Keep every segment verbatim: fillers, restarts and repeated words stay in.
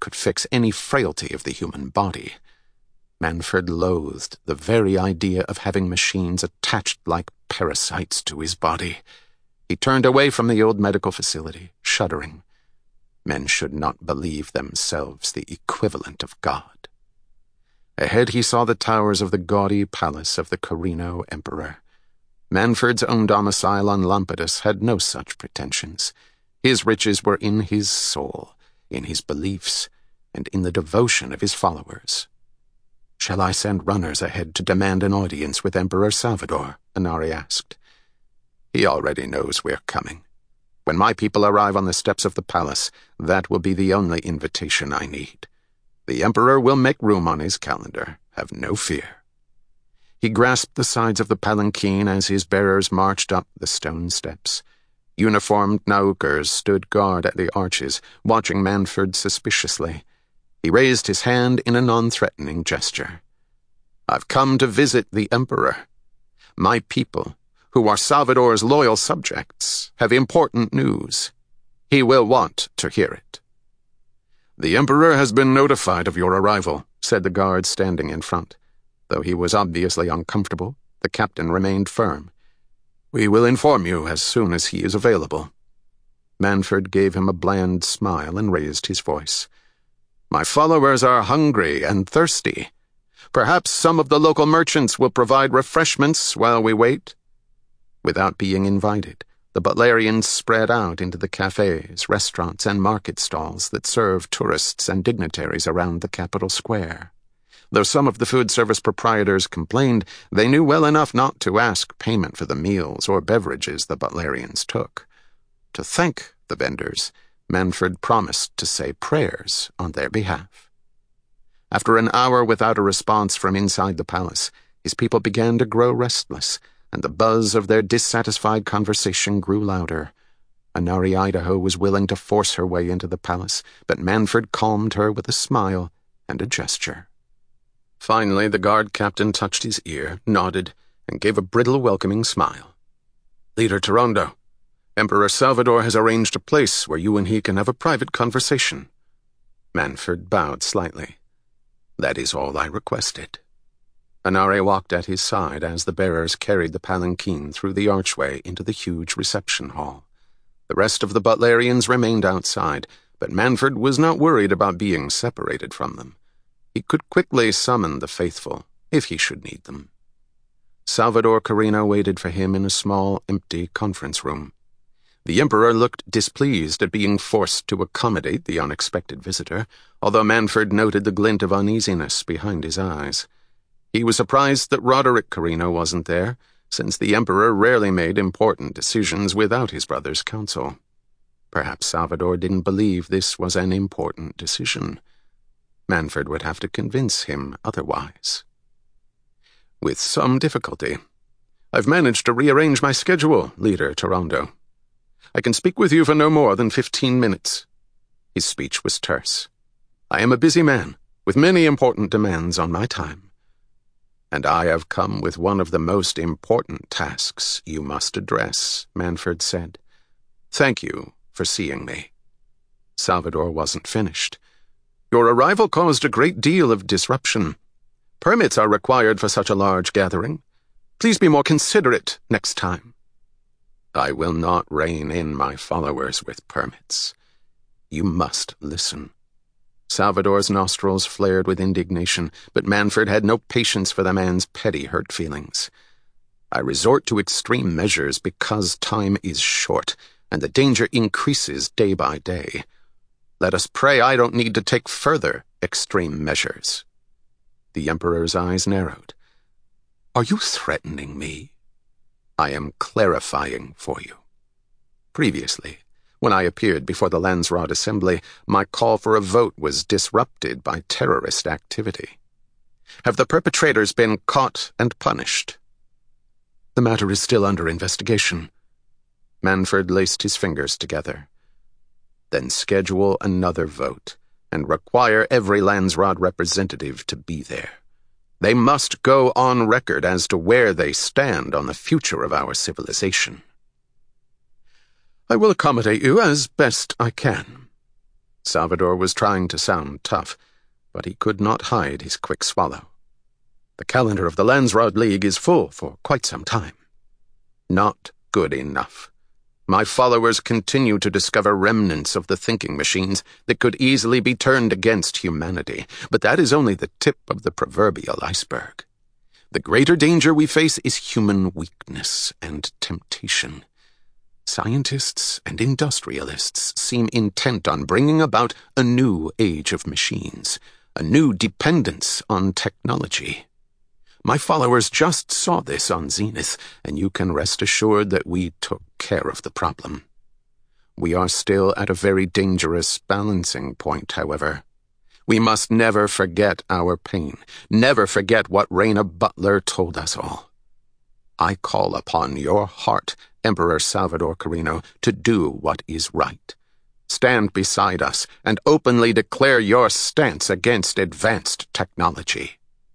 could fix any frailty of the human body. Manfred loathed the very idea of having machines attached like parasites to his body. He turned away from the old medical facility, shuddering. Men should not believe themselves the equivalent of God. Ahead he saw the towers of the gaudy palace of the Carino Emperor. Manfred's own domicile on Lampetus had no such pretensions. His riches were in his soul, in his beliefs, and in the devotion of his followers. "Shall I send runners ahead to demand an audience with Emperor Salvador?" Inari asked. "He already knows we're coming. When my people arrive on the steps of the palace, that will be the only invitation I need. The Emperor will make room on his calendar, have no fear." He grasped the sides of the palanquin as his bearers marched up the stone steps. Uniformed Naukers stood guard at the arches, watching Manfred suspiciously. He raised his hand in a non-threatening gesture. "I've come to visit the Emperor. My people, who are Salvador's loyal subjects, have important news. He will want to hear it." "The Emperor has been notified of your arrival," said the guard standing in front. Though he was obviously uncomfortable, the captain remained firm. "We will inform you as soon as he is available." Manfred gave him a bland smile and raised his voice. "My followers are hungry and thirsty. Perhaps some of the local merchants will provide refreshments while we wait." Without being invited, the Butlerians spread out into the cafes, restaurants, and market stalls that serve tourists and dignitaries around the capital square. Though some of the food service proprietors complained, they knew well enough not to ask payment for the meals or beverages the Butlerians took. To thank the vendors, Manfred promised to say prayers on their behalf. After an hour without a response from inside the palace, his people began to grow restless, and the buzz of their dissatisfied conversation grew louder. Inari Idaho was willing to force her way into the palace, but Manfred calmed her with a smile and a gesture. Finally, the guard captain touched his ear, nodded, and gave a brittle, welcoming smile. "Leader Torondo, Emperor Salvador has arranged a place where you and he can have a private conversation." Manfred bowed slightly. "That is all I requested." Inari walked at his side as the bearers carried the palanquin through the archway into the huge reception hall. The rest of the Butlerians remained outside, but Manfred was not worried about being separated from them. He could quickly summon the faithful, if he should need them. Salvador Carino waited for him in a small, empty conference room. The Emperor looked displeased at being forced to accommodate the unexpected visitor, although Manfred noted the glint of uneasiness behind his eyes. He was surprised that Roderick Carino wasn't there, since the Emperor rarely made important decisions without his brother's counsel. Perhaps Salvador didn't believe this was an important decision. Manfred would have to convince him otherwise. "With some difficulty. I've managed to rearrange my schedule, Leader Torondo. I can speak with you for no more than fifteen minutes." His speech was terse. "I am a busy man, with many important demands on my time. And I have come with one of the most important tasks you must address," Manfred said. "Thank you for seeing me." Salvador wasn't finished. "Your arrival caused a great deal of disruption. Permits are required for such a large gathering. Please be more considerate next time." "I will not rein in my followers with permits. You must listen." Salvador's nostrils flared with indignation, but Manfred had no patience for the man's petty hurt feelings. "I resort to extreme measures because time is short, and the danger increases day by day. Let us pray I don't need to take further extreme measures." The Emperor's eyes narrowed. "Are you threatening me?" "I am clarifying for you. Previously, when I appeared before the Landsraad Assembly, my call for a vote was disrupted by terrorist activity. Have the perpetrators been caught and punished?" "The matter is still under investigation." Manfred laced his fingers together. "Then schedule another vote, and require every Landsraad representative to be there. They must go on record as to where they stand on the future of our civilization." "I will accommodate you as best I can." Salvador was trying to sound tough, but he could not hide his quick swallow. The calendar of the Landsrod League is full for quite some time. Not good enough. My followers continue to discover remnants of the thinking machines that could easily be turned against humanity, but that is only the tip of the proverbial iceberg. The greater danger we face is human weakness and temptation. Scientists and industrialists seem intent on bringing about a new age of machines, a new dependence on technology. My followers just saw this on Zenith, and you can rest assured that we took care of the problem. We are still at a very dangerous balancing point, however. We must never forget our pain, never forget what Reyna Butler told us all. I call upon your heart, Emperor Salvador Carino, to do what is right. Stand beside us and openly declare your stance against advanced technology.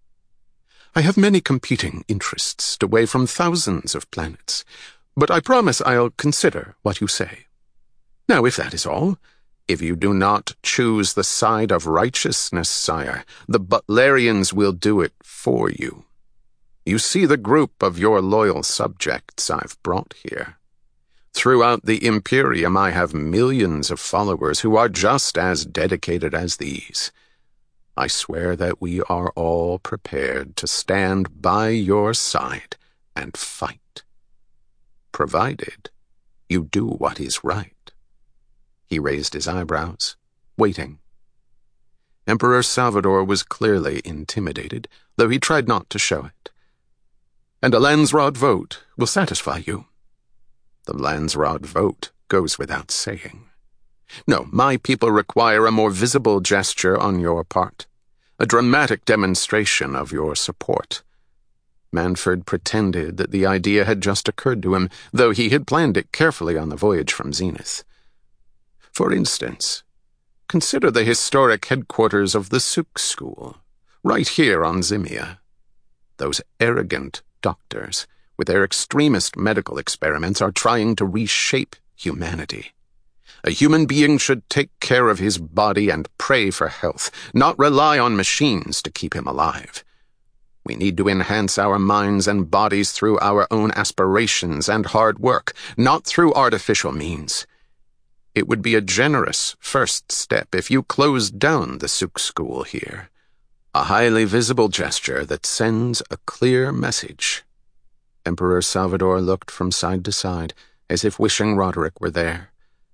I have many competing interests to weigh from thousands of planets, but I promise I'll consider what you say. Now, if that is all, if you do not choose the side of righteousness, sire, the Butlerians will do it for you. You see the group of your loyal subjects I've brought here. Throughout the Imperium I have millions of followers who are just as dedicated as these. I swear that we are all prepared to stand by your side and fight. Provided you do what is right. He raised his eyebrows, waiting. Emperor Salvador was clearly intimidated, though he tried not to show it. And a Landsrod vote will satisfy you. The Landsrod vote goes without saying. No, my people require a more visible gesture on your part, a dramatic demonstration of your support. Manfred pretended that the idea had just occurred to him, though he had planned it carefully on the voyage from Zenith. For instance, consider the historic headquarters of the Suk School, right here on Zimia. Those arrogant doctors, with their extremist medical experiments, are trying to reshape humanity. A human being should take care of his body and pray for health, not rely on machines to keep him alive. We need to enhance our minds and bodies through our own aspirations and hard work, not through artificial means. It would be a generous first step if you closed down the Suk School here. A highly visible gesture that sends a clear message. Emperor Salvador looked from side to side, as if wishing Roderick were there.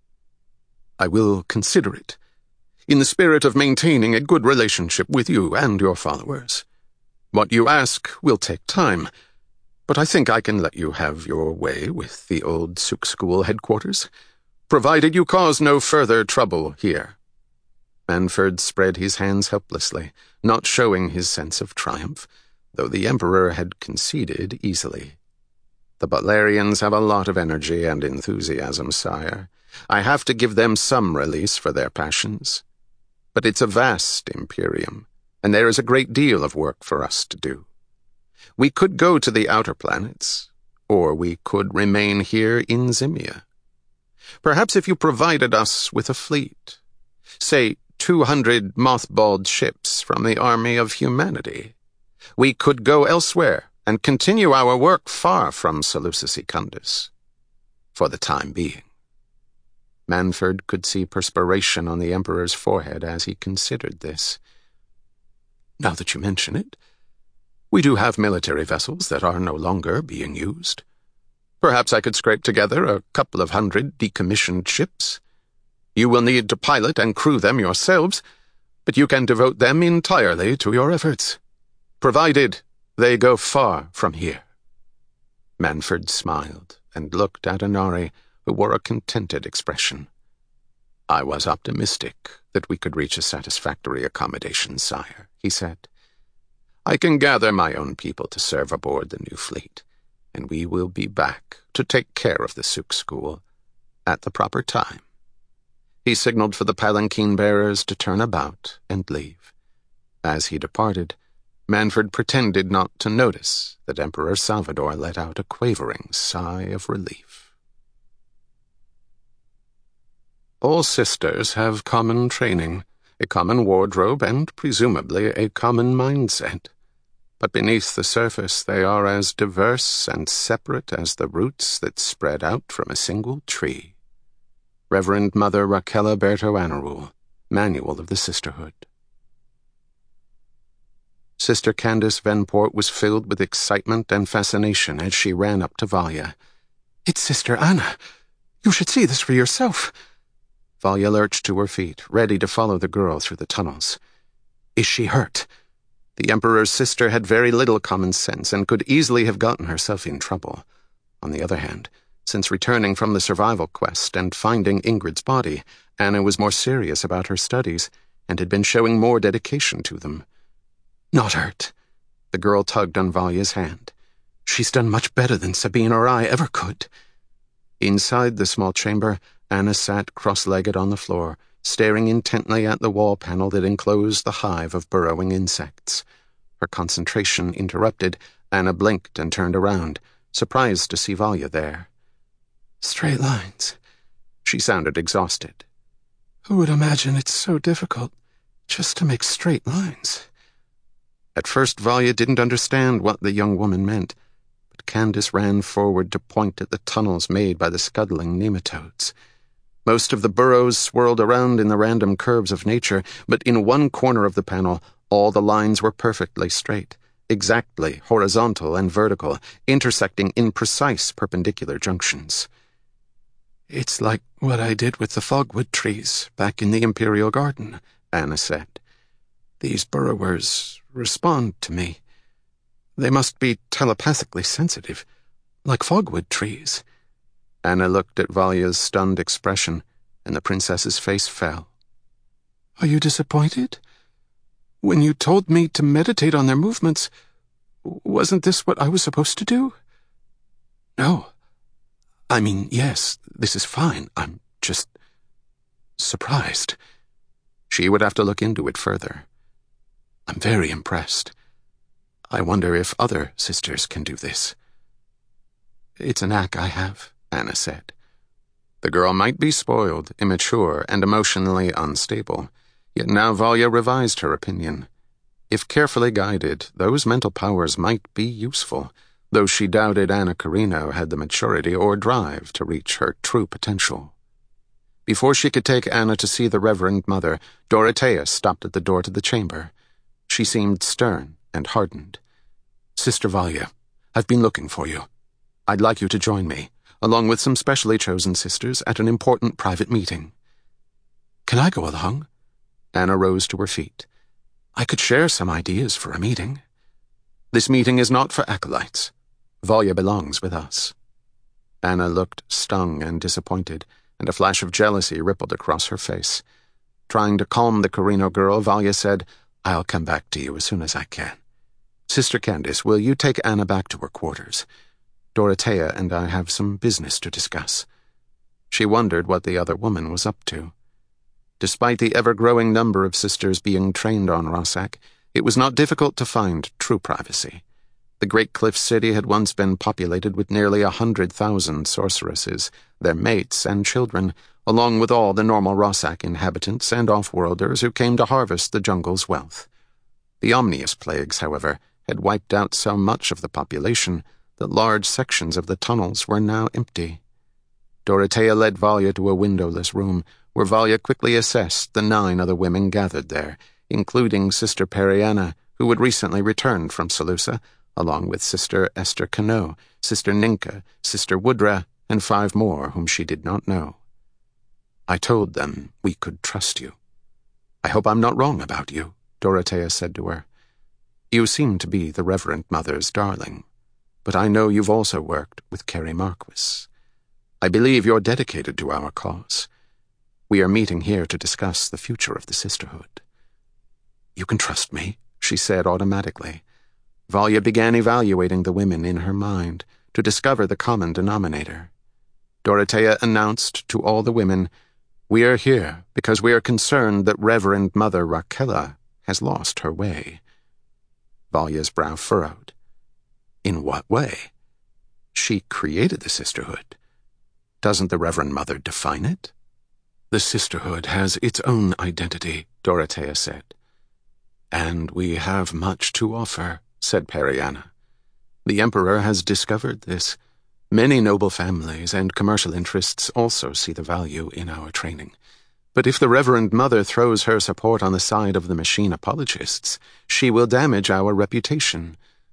I will consider it, in the spirit of maintaining a good relationship with you and your followers. What you ask will take time, but I think I can let you have your way with the old Suk School headquarters, provided you cause no further trouble here. Manfred spread his hands helplessly, not showing his sense of triumph, though the Emperor had conceded easily. The Butlerians have a lot of energy and enthusiasm, sire. I have to give them some release for their passions. But it's a vast Imperium, and there is a great deal of work for us to do. We could go to the outer planets, or we could remain here in Zimia. Perhaps if you provided us with a fleet, say two hundred mothballed ships from the army of humanity, we could go elsewhere and continue our work far from Seleucus Secundus, for the time being. Manfred could see perspiration on the Emperor's forehead as he considered this. Now that you mention it, we do have military vessels that are no longer being used. Perhaps I could scrape together a couple of hundred decommissioned ships. You will need to pilot and crew them yourselves, but you can devote them entirely to your efforts, provided they go far from here. Manfred smiled and looked at Inari, who wore a contented expression. I was optimistic that we could reach a satisfactory accommodation, sire, he said. I can gather my own people to serve aboard the new fleet, and we will be back to take care of the Suk School at the proper time. He signaled for the palanquin bearers to turn about and leave. As he departed, Manfred pretended not to notice that Emperor Salvador let out a quavering sigh of relief. All sisters have common training, a common wardrobe, and presumably a common mindset. But beneath the surface they are as diverse and separate as the roots that spread out from a single tree. Reverend Mother Raquella Berto Anarul, Manual of the Sisterhood. Sister Candace Venport was filled with excitement and fascination as she ran up to Valya. "It's Sister Anna. You should see this for yourself." Valya lurched to her feet, ready to follow the girl through the tunnels. "Is she hurt?" The Emperor's sister had very little common sense and could easily have gotten herself in trouble. On the other hand, since returning from the survival quest and finding Ingrid's body, Anna was more serious about her studies and had been showing more dedication to them. "Not hurt." The girl tugged on Valya's hand. "She's done much better than Sabine or I ever could." Inside the small chamber, Anna sat cross-legged on the floor, staring intently at the wall panel that enclosed the hive of burrowing insects. Her concentration interrupted, Anna blinked and turned around, surprised to see Valya there. "Straight lines." She sounded exhausted. "Who would imagine it's so difficult just to make straight lines?" At first Valya didn't understand what the young woman meant, but Candace ran forward to point at the tunnels made by the scuttling nematodes. Most of the burrows swirled around in the random curves of nature, but in one corner of the panel, all the lines were perfectly straight, exactly horizontal and vertical, intersecting in precise perpendicular junctions. "It's like what I did with the fogwood trees back in the Imperial Garden," Anna said. "These burrowers respond to me. They must be telepathically sensitive, like fogwood trees." Anna looked at Valya's stunned expression, and the princess's face fell. "Are you disappointed? When you told me to meditate on their movements, wasn't this what I was supposed to do?" "No. I mean, yes, this is fine. I'm just surprised." She would have to look into it further. "I'm very impressed. I wonder if other sisters can do this." "It's a knack I have," Anna said. The girl might be spoiled, immature, and emotionally unstable, yet now Valya revised her opinion. If carefully guided, those mental powers might be useful, though she doubted Anna Karina had the maturity or drive to reach her true potential. Before she could take Anna to see the Reverend Mother, Dorothea stopped at the door to the chamber. She seemed stern and hardened. "Sister Valya, I've been looking for you. I'd like you to join me, along with some specially chosen sisters, at an important private meeting." "Can I go along?" Anna rose to her feet. "I could share some ideas for a meeting." "This meeting is not for acolytes. Valya belongs with us." Anna looked stung and disappointed, and a flash of jealousy rippled across her face. Trying to calm the Carino girl, Valya said, "I'll come back to you as soon as I can. Sister Candace, will you take Anna back to her quarters? Dorothea and I have some business to discuss." She wondered what the other woman was up to. Despite the ever-growing number of sisters being trained on Rossack, it was not difficult to find true privacy. The Great Cliff City had once been populated with nearly a hundred thousand sorceresses, their mates and children, along with all the normal Rossack inhabitants and off-worlders who came to harvest the jungle's wealth. The Omnius plagues, however, had wiped out so much of the population that large sections of the tunnels were now empty. Dorothea led Valya to a windowless room, where Valya quickly assessed the nine other women gathered there, including Sister Periana, who had recently returned from Seleucia, along with Sister Esther Cano, Sister Ninka, Sister Woodra, and five more whom she did not know. "I told them we could trust you. I hope I'm not wrong about you," Dorothea said to her. "You seem to be the Reverend Mother's darling, but I know you've also worked with Carrie Marquis. I believe you're dedicated to our cause. We are meeting here to discuss the future of the sisterhood." "You can trust me," she said automatically. Valya began evaluating the women in her mind to discover the common denominator. Dorothea announced to all the women, "We are here because we are concerned that Reverend Mother Raquella has lost her way." Valya's brow furrowed. "In what way? She created the sisterhood. Doesn't the Reverend Mother define it?" The sisterhood has its own identity, Dorothea said. And we have much to offer, said Periana. The Emperor has discovered this. Many noble families and commercial interests also see the value in our training. But if the Reverend Mother throws her support on the side of the machine apologists, she will damage our reputation.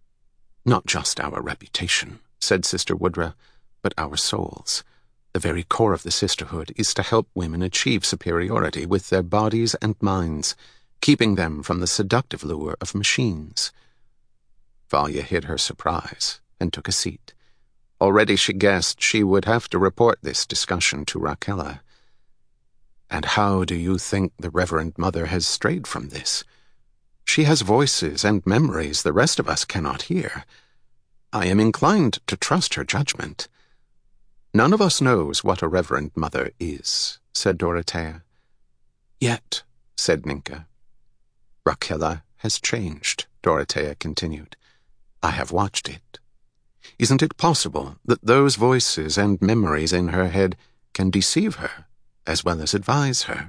Not just our reputation, said Sister Woodra, but our souls. The very core of the sisterhood is to help women achieve superiority with their bodies and minds, keeping them from the seductive lure of machines. Valya hid her surprise and took a seat. Already she guessed she would have to report this discussion to Raquella. And how do you think the Reverend Mother has strayed from this? She has voices and memories the rest of us cannot hear. I am inclined to trust her judgment. None of us knows what a Reverend Mother is, said Dorothea. Yet, said Ninka. Raquella has changed, Dorothea continued. I have watched it. Isn't it possible that those voices and memories in her head can deceive her, as well as advise her?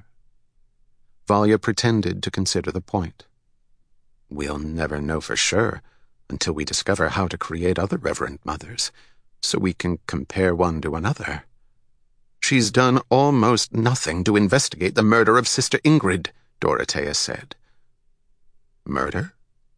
Valya pretended to consider the point. We'll never know for sure until we discover how to create other Reverend Mothers, so we can compare one to another. She's done almost nothing to investigate the murder of Sister Ingrid, Dorothea said. Murder?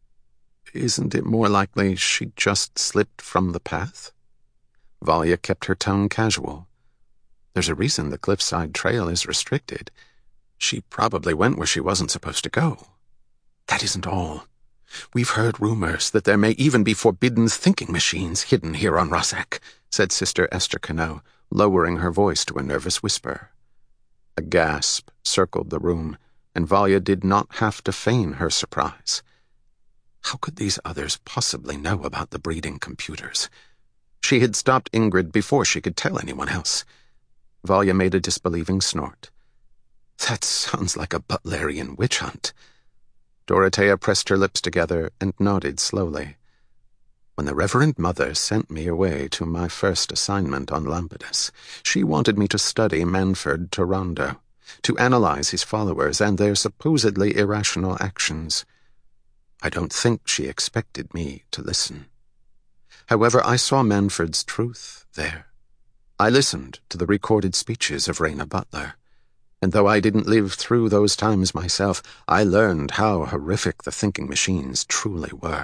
Isn't it more likely she just slipped from the path? Valya kept her tone casual. There's a reason the cliffside trail is restricted. She probably went where she wasn't supposed to go. That isn't all. We've heard rumors that there may even be forbidden thinking machines hidden here on Rossack, said Sister Esther Cano, lowering her voice to a nervous whisper. A gasp circled the room, and Valya did not have to feign her surprise. How could these others possibly know about the breeding computers? She had stopped Ingrid before she could tell anyone else. Valya made a disbelieving snort. That sounds like a Butlerian witch hunt. Dorothea pressed her lips together and nodded slowly. When the Reverend Mother sent me away to my first assignment on Lampetus, she wanted me to study Manfred Torando, to analyze his followers and their supposedly irrational actions. I don't think she expected me to listen. However, I saw Manfred's truth there. I listened to the recorded speeches of Raina Butler, and though I didn't live through those times myself, I learned how horrific the thinking machines truly were.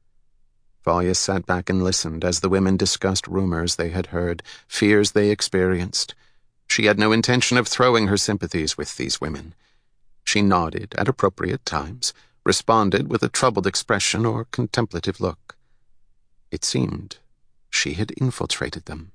Valya sat back and listened as the women discussed rumors they had heard, fears they experienced. She had no intention of throwing her sympathies with these women. She nodded at appropriate times, responded with a troubled expression or contemplative look. It seemed she had infiltrated them.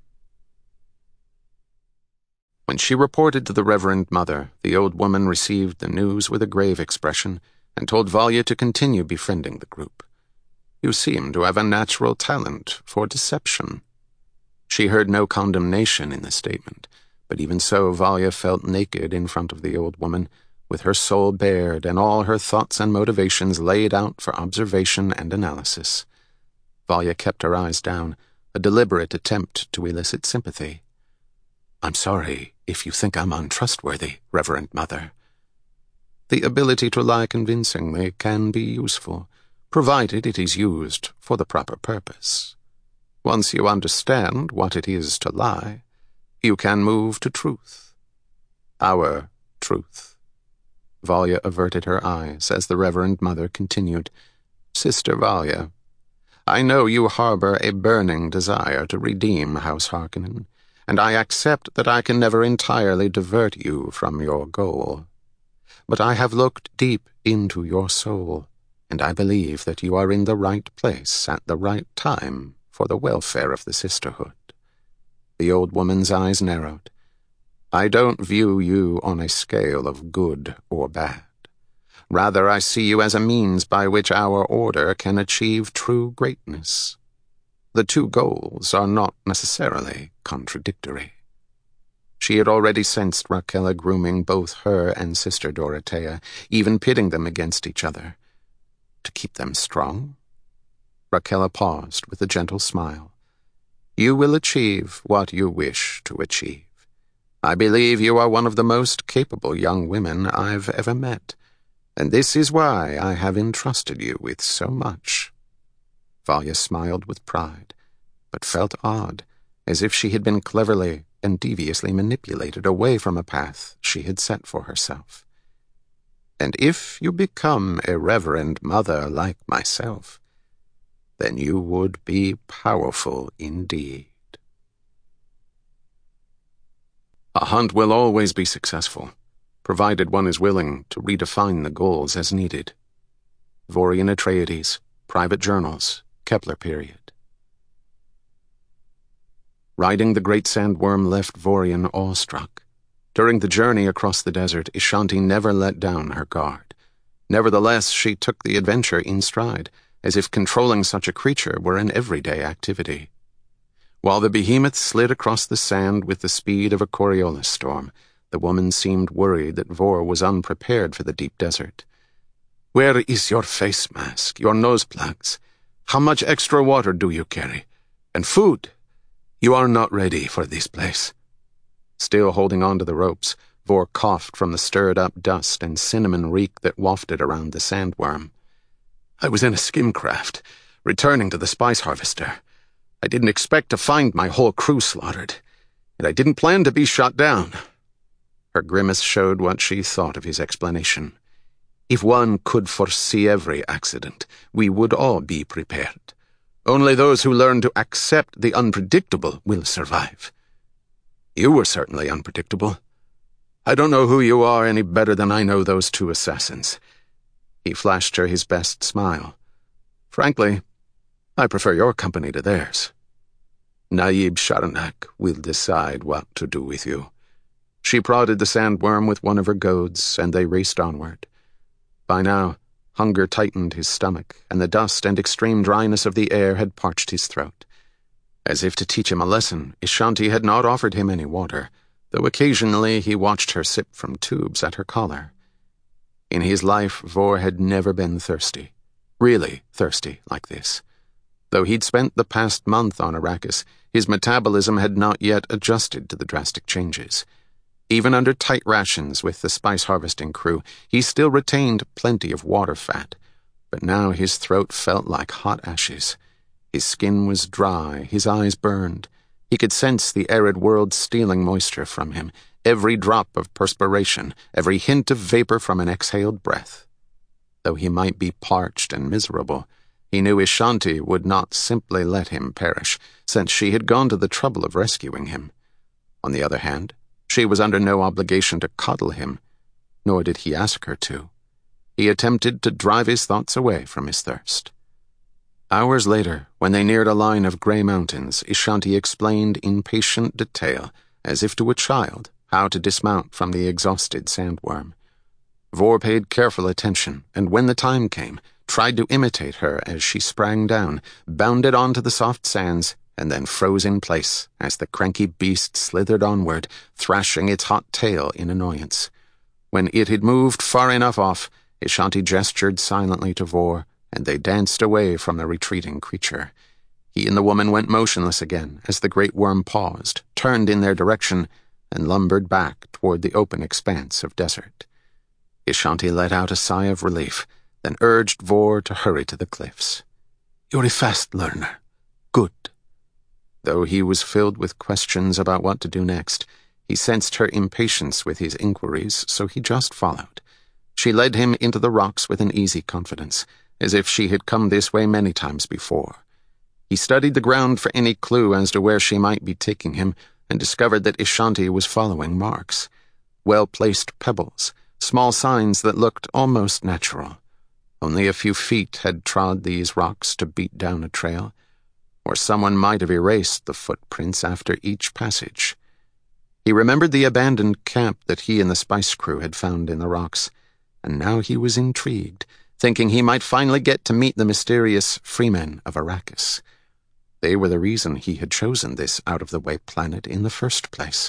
When she reported to the Reverend Mother, the old woman received the news with a grave expression and told Valya to continue befriending the group. You seem to have a natural talent for deception. She heard no condemnation in the statement, but even so Valya felt naked in front of the old woman, with her soul bared and all her thoughts and motivations laid out for observation and analysis. Valya kept her eyes down, a deliberate attempt to elicit sympathy. I'm sorry if you think I'm untrustworthy, Reverend Mother. The ability to lie convincingly can be useful, provided it is used for the proper purpose. Once you understand what it is to lie, you can move to truth. Our truth. Valya averted her eyes as the Reverend Mother continued, Sister Valya, I know you harbor a burning desire to redeem House Harkonnen, and I accept that I can never entirely divert you from your goal. But I have looked deep into your soul, and I believe that you are in the right place at the right time for the welfare of the sisterhood. The old woman's eyes narrowed. I don't view you on a scale of good or bad. Rather, I see you as a means by which our order can achieve true greatness. The two goals are not necessarily contradictory. She had already sensed Raquella grooming both her and Sister Dorothea, even pitting them against each other. To keep them strong? Raquella paused with a gentle smile. You will achieve what you wish to achieve. I believe you are one of the most capable young women I've ever met, and this is why I have entrusted you with so much." Valya smiled with pride, but felt odd, as if she had been cleverly and deviously manipulated away from a path she had set for herself. "And if you become a reverend mother like myself, then you would be powerful indeed." A hunt will always be successful, provided one is willing to redefine the goals as needed. Vorian Atreides, Private Journals, Kepler period. Riding the great sandworm left Vorian awestruck. During the journey across the desert, Ishanti never let down her guard. Nevertheless, she took the adventure in stride, as if controlling such a creature were an everyday activity. While the behemoth slid across the sand with the speed of a Coriolis storm, the woman seemed worried that Vor was unprepared for the deep desert. "Where is your face mask, your nose plugs? How much extra water do you carry? And food? You are not ready for this place." Still holding on to the ropes, Vor coughed from the stirred-up dust and cinnamon reek that wafted around the sandworm. "I was in a skim craft, returning to the spice harvester. I didn't expect to find my whole crew slaughtered, and I didn't plan to be shot down." Her grimace showed what she thought of his explanation. "If one could foresee every accident, we would all be prepared. Only those who learn to accept the unpredictable will survive. You were certainly unpredictable. I don't know who you are any better than I know those two assassins." He flashed her his best smile. "Frankly, I prefer your company to theirs. Naib Sharanak will decide what to do with you." She prodded the sandworm with one of her goads, and they raced onward. By now, hunger tightened his stomach, and the dust and extreme dryness of the air had parched his throat. As if to teach him a lesson, Ishanti had not offered him any water, though occasionally he watched her sip from tubes at her collar. In his life, Vor had never been thirsty, really thirsty like this. Though he'd spent the past month on Arrakis, his metabolism had not yet adjusted to the drastic changes. Even under tight rations with the spice harvesting crew, he still retained plenty of water fat, but now his throat felt like hot ashes. His skin was dry, his eyes burned. He could sense the arid world stealing moisture from him, every drop of perspiration, every hint of vapor from an exhaled breath. Though he might be parched and miserable, he knew Ishanti would not simply let him perish, since she had gone to the trouble of rescuing him. On the other hand, she was under no obligation to coddle him, nor did he ask her to. He attempted to drive his thoughts away from his thirst. Hours later, when they neared a line of grey mountains, Ishanti explained in patient detail, as if to a child, how to dismount from the exhausted sandworm. Vor paid careful attention, and when the time came, tried to imitate her as she sprang down, bounded onto the soft sands, and then froze in place as the cranky beast slithered onward, thrashing its hot tail in annoyance. When it had moved far enough off, Ishanti gestured silently to Vor, and they danced away from the retreating creature. He and the woman went motionless again as the great worm paused, turned in their direction, and lumbered back toward the open expanse of desert. Ishanti let out a sigh of relief, then urged Vor to hurry to the cliffs. "You're a fast learner. Good." Though he was filled with questions about what to do next, he sensed her impatience with his inquiries, so he just followed. She led him into the rocks with an easy confidence, as if she had come this way many times before. He studied the ground for any clue as to where she might be taking him, and discovered that Ishanti was following marks. Well-placed pebbles, small signs that looked almost natural. Only a few feet had trod these rocks to beat down a trail, or someone might have erased the footprints after each passage. He remembered the abandoned camp that he and the spice crew had found in the rocks, and now he was intrigued, thinking he might finally get to meet the mysterious freemen of Arrakis. They were the reason he had chosen this out-of-the-way planet in the first place.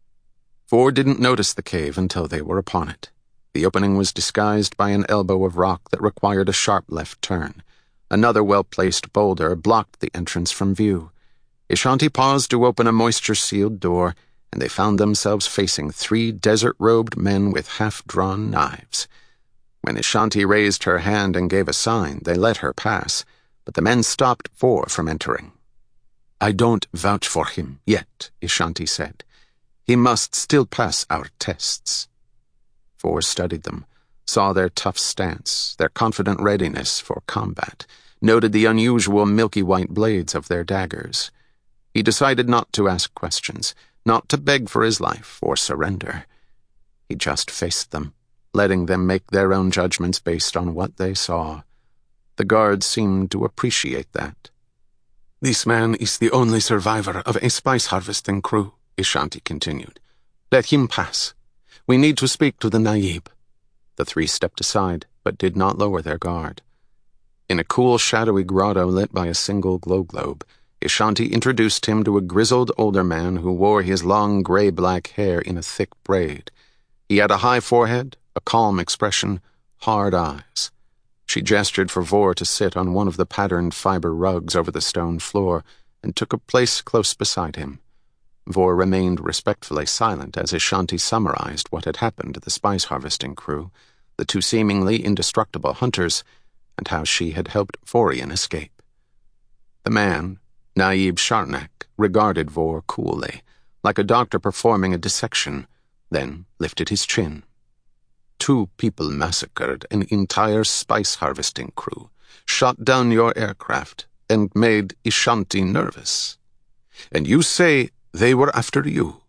Vor didn't notice the cave until they were upon it. The opening was disguised by an elbow of rock that required a sharp left turn. Another well-placed boulder blocked the entrance from view. Ishanti paused to open a moisture-sealed door, and they found themselves facing three desert-robed men with half-drawn knives. When Ishanti raised her hand and gave a sign, they let her pass, but the men stopped Vor from entering. "I don't vouch for him yet," Ishanti said. "He must still pass our tests." Vor studied them, saw their tough stance, their confident readiness for combat, noted the unusual milky white blades of their daggers. He decided not to ask questions, not to beg for his life or surrender. He just faced them, letting them make their own judgments based on what they saw. The guards seemed to appreciate that. "This man is the only survivor of a spice-harvesting crew," Ishanti continued. "Let him pass. We need to speak to the Naib." The three stepped aside, but did not lower their guard. In a cool, shadowy grotto lit by a single glow globe, Ishanti introduced him to a grizzled older man who wore his long gray-black hair in a thick braid. He had a high forehead, a calm expression, hard eyes. She gestured for Vor to sit on one of the patterned fiber rugs over the stone floor and took a place close beside him. Vor remained respectfully silent as Ishanti summarized what had happened to the spice-harvesting crew, the two seemingly indestructible hunters, and how she had helped Vorian escape. The man, Naib Sharnak, regarded Vor coolly, like a doctor performing a dissection, then lifted his chin. "Two people massacred an entire spice-harvesting crew, shot down your aircraft, and made Ishanti nervous. And you say they were after you?"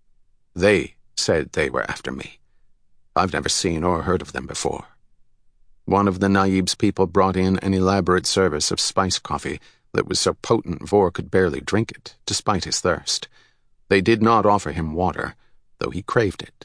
"They said they were after me. I've never seen or heard of them before." One of the Naib's people brought in an elaborate service of spice coffee that was so potent Vor could barely drink it, despite his thirst. They did not offer him water, though he craved it.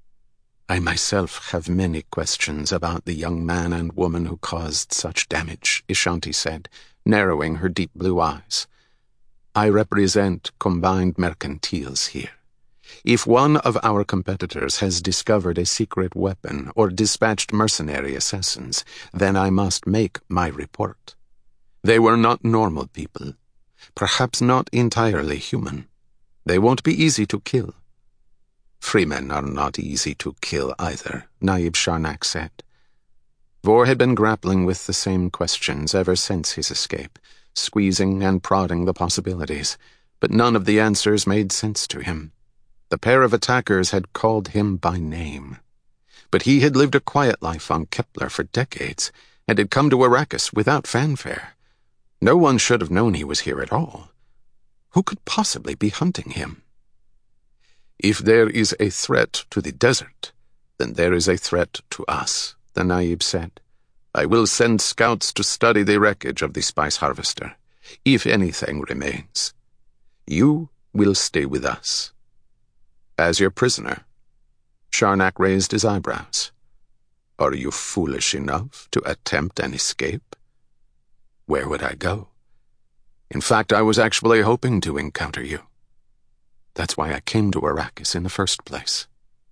"I myself have many questions about the young man and woman who caused such damage," Ishanti said, narrowing her deep blue eyes. "I represent Combined Mercantiles here. If one of our competitors has discovered a secret weapon or dispatched mercenary assassins, then I must make my report. They were not normal people, perhaps not entirely human. They won't be easy to kill." "Freemen are not easy to kill either," Naib Sharnak said. Vor had been grappling with the same questions ever since his escape, squeezing and prodding the possibilities, but none of the answers made sense to him. The pair of attackers had called him by name. But he had lived a quiet life on Kepler for decades, and had come to Arrakis without fanfare. No one should have known he was here at all. Who could possibly be hunting him? "If there is a threat to the desert, then there is a threat to us," the Naib said. "I will send scouts to study the wreckage of the spice harvester, if anything remains. You will stay with us." "As your prisoner?" Sharnak raised his eyebrows. "Are you foolish enough to attempt an escape?" "Where would I go? In fact, I was actually hoping to encounter you. That's why I came to Arrakis in the first place."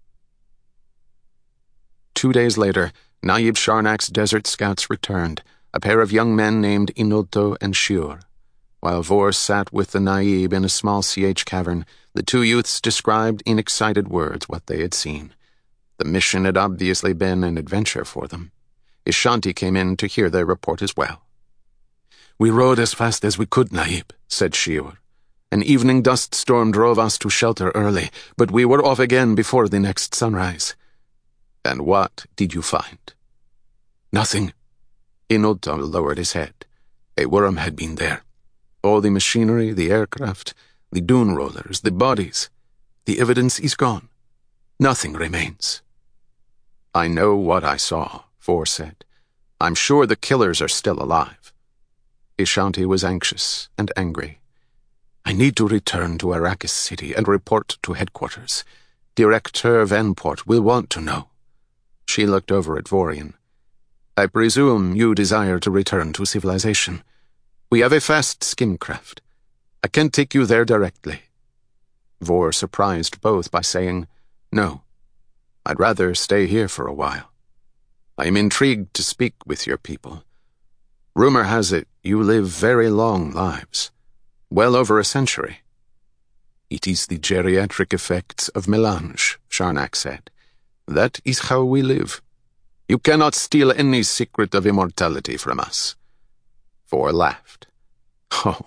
Two days later, Naib Sharnak's desert scouts returned, a pair of young men named Inulto and Shiur. While Vor sat with the Naib in a small C H cavern, the two youths described in excited words what they had seen. The mission had obviously been an adventure for them. Ishanti came in to hear their report as well. "We rode as fast as we could, Naib," said Shiur. "An evening dust storm drove us to shelter early, but we were off again before the next sunrise." "And what did you find?" "Nothing." Inulto lowered his head. "A worm had been there. All the machinery, the aircraft, the dune rollers, the bodies. The evidence is gone. Nothing remains." "I know what I saw," Vor said. "I'm sure the killers are still alive." Ishanti was anxious and angry. "I need to return to Arrakis City and report to headquarters. Director Vanport will want to know." She looked over at Vorian. "I presume you desire to return to civilization. We have a fast skimcraft. I can take you there directly." Vor surprised both by saying, "No, I'd rather stay here for a while. I am intrigued to speak with your people. Rumor has it you live very long lives, well over a century." It is the geriatric effects of melange, Sharnak said. That is how we live. You cannot steal any secret of immortality from us. Vor laughed. Oh,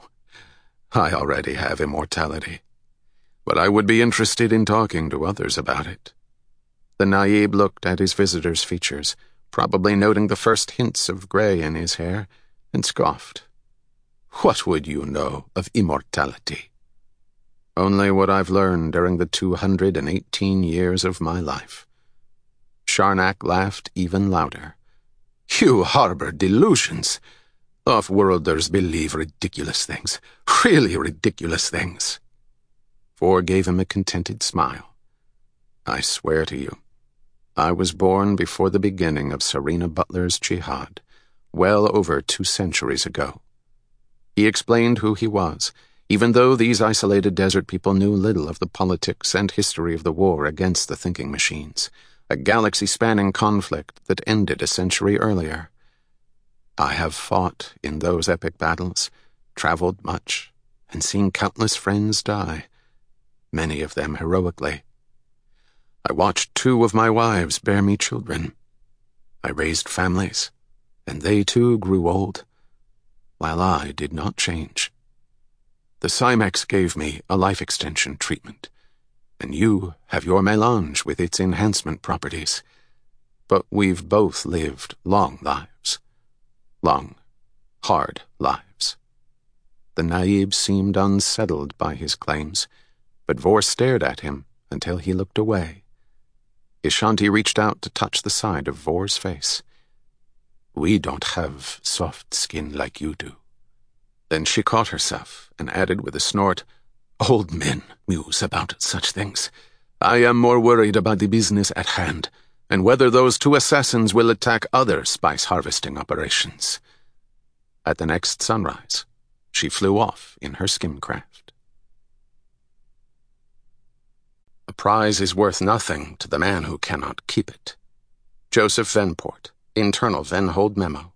I already have immortality. But I would be interested in talking to others about it. The Naib looked at his visitor's features, probably noting the first hints of gray in his hair, and scoffed. What would you know of immortality? Only what I've learned during the two hundred and eighteen years of my life. Sharnak laughed even louder. You harbor delusions. Off-worlders believe ridiculous things, really ridiculous things. Vor gave him a contented smile. I swear to you, I was born before the beginning of Serena Butler's jihad, well over two centuries ago. He explained who he was, even though these isolated desert people knew little of the politics and history of the war against the thinking machines, a galaxy-spanning conflict that ended a century earlier. I have fought in those epic battles, traveled much, and seen countless friends die, many of them heroically. I watched two of my wives bear me children. I raised families, and they too grew old, while I did not change. The Cymex gave me a life extension treatment, and you have your melange with its enhancement properties. But we've both lived long lives. Long, hard lives. The Naib seemed unsettled by his claims, but Vor stared at him until he looked away. Ishanti reached out to touch the side of Vor's face. We don't have soft skin like you do. Then she caught herself and added with a snort, Old men muse about such things. I am more worried about the business at hand, and whether those two assassins will attack other spice harvesting operations. At the next sunrise, she flew off in her skimcraft. A prize is worth nothing to the man who cannot keep it. Joseph Venport, Internal Venhold Memo.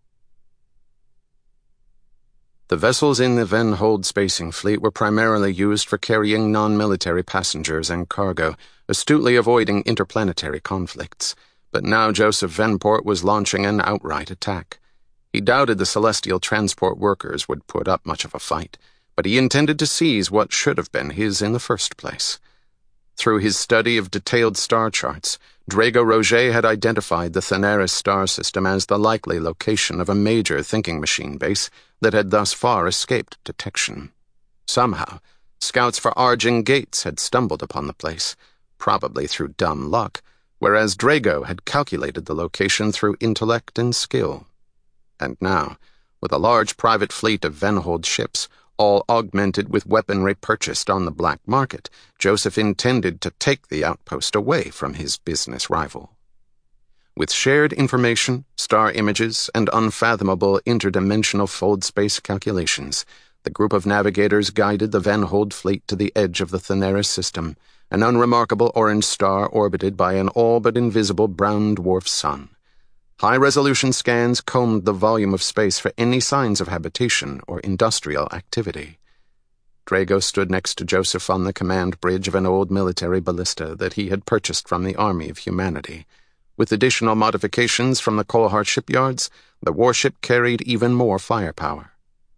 The vessels in the Venhold spacing fleet were primarily used for carrying non-military passengers and cargo, astutely avoiding interplanetary conflicts. But now Joseph Venport was launching an outright attack. He doubted the celestial transport workers would put up much of a fight, but he intended to seize what should have been his in the first place. Through his study of detailed star charts, Drago Roget had identified the Thaneris star system as the likely location of a major thinking machine base that had thus far escaped detection. Somehow, scouts for Argent Gates had stumbled upon the place, probably through dumb luck, whereas Drago had calculated the location through intellect and skill. And now, with a large private fleet of Venhold ships, all augmented with weaponry purchased on the black market, Joseph intended to take the outpost away from his business rival. With shared information, star images, and unfathomable interdimensional fold space calculations, the group of navigators guided the Venhold fleet to the edge of the Thaneris system, an unremarkable orange star orbited by an all but invisible brown dwarf sun. High-resolution scans combed the volume of space for any signs of habitation or industrial activity. Drago stood next to Joseph on the command bridge of an old military ballista that he had purchased from the Army of Humanity. With additional modifications from the Kolhar shipyards, the warship carried even more firepower.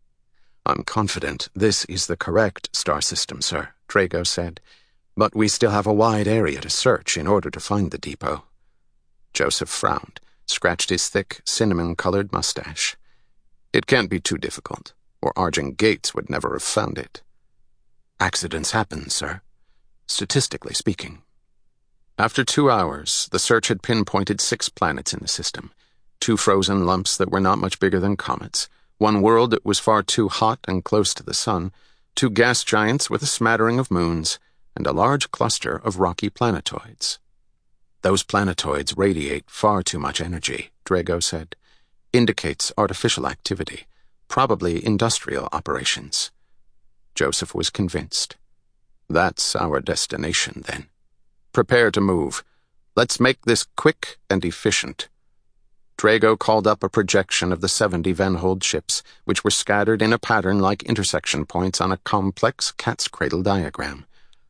I'm confident this is the correct star system, sir, Drago said, but we still have a wide area to search in order to find the depot. Joseph frowned, scratched his thick, cinnamon-colored mustache. It can't be too difficult, or Argent Gates would never have found it. Accidents happen, sir, statistically speaking. After two hours, the search had pinpointed six planets in the system, two frozen lumps that were not much bigger than comets, one world that was far too hot and close to the sun, two gas giants with a smattering of moons, and a large cluster of rocky planetoids. Those planetoids radiate far too much energy, Drago said. Indicates artificial activity, probably industrial operations. Joseph was convinced. That's our destination, then. Prepare to move. Let's make this quick and efficient. Drago called up a projection of the seventy Venhold ships, which were scattered in a pattern like intersection points on a complex cat's cradle diagram.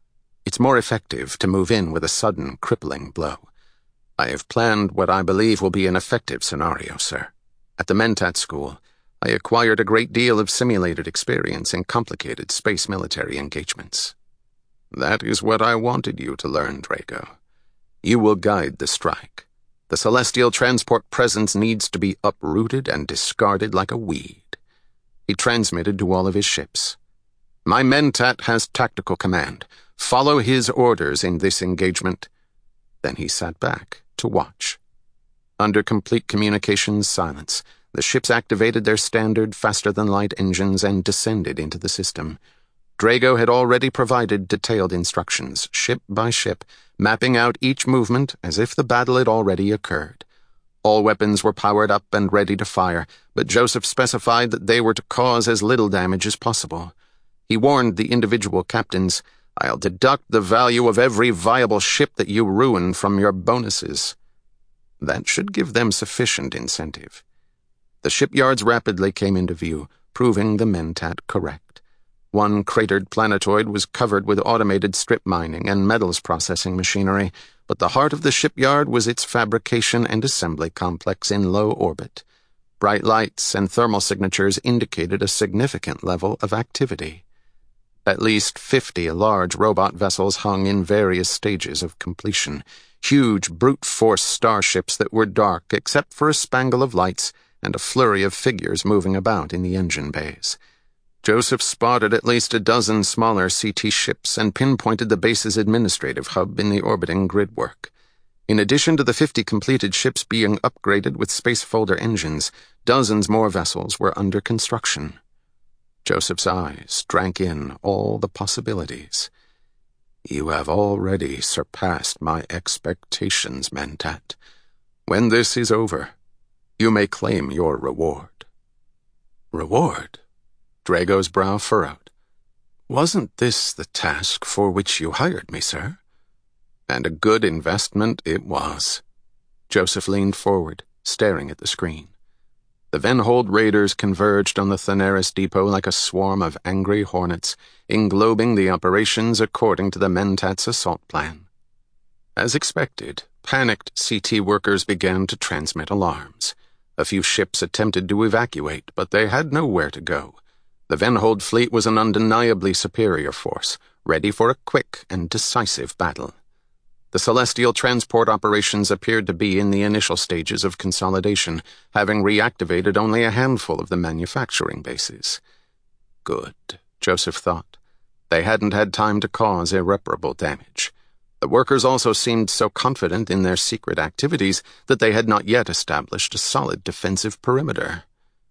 It's more effective to move in with a sudden, crippling blow. I have planned what I believe will be an effective scenario, sir. At the Mentat School, I acquired a great deal of simulated experience in complicated space military engagements. That is what I wanted you to learn, Drago. You will guide the strike. The celestial transport presence needs to be uprooted and discarded like a weed. He transmitted to all of his ships. My Mentat has tactical command. Follow his orders in this engagement. Then he sat back to watch. Under complete communications silence, the ships activated their standard faster-than-light engines and descended into the system. Drago had already provided detailed instructions, ship by ship, mapping out each movement as if the battle had already occurred. All weapons were powered up and ready to fire, but Joseph specified that they were to cause as little damage as possible. He warned the individual captains, "I'll deduct the value of every viable ship that you ruin from your bonuses." That should give them sufficient incentive. The shipyards rapidly came into view, proving the Mentat correct. One cratered planetoid was covered with automated strip mining and metals processing machinery, but the heart of the shipyard was its fabrication and assembly complex in low orbit. Bright lights and thermal signatures indicated a significant level of activity. At least fifty large robot vessels hung in various stages of completion, huge brute force starships that were dark except for a spangle of lights and a flurry of figures moving about in the engine bays. Joseph spotted at least a dozen smaller C T ships and pinpointed the base's administrative hub in the orbiting gridwork. In addition to the fifty completed ships being upgraded with space folder engines, dozens more vessels were under construction. Joseph's eyes drank in all the possibilities. You have already surpassed my expectations, Mentat. When this is over, you may claim your reward. Reward? Drago's brow furrowed. Wasn't this the task for which you hired me, sir? And a good investment it was. Joseph leaned forward, staring at the screen. The Venhold raiders converged on the Thaneris depot like a swarm of angry hornets, englobing the operations according to the Mentat's assault plan. As expected, panicked C T workers began to transmit alarms. A few ships attempted to evacuate, but they had nowhere to go. The Venhold fleet was an undeniably superior force, ready for a quick and decisive battle. The celestial transport operations appeared to be in the initial stages of consolidation, having reactivated only a handful of the manufacturing bases. Good, Joseph thought. They hadn't had time to cause irreparable damage. The workers also seemed so confident in their secret activities that they had not yet established a solid defensive perimeter.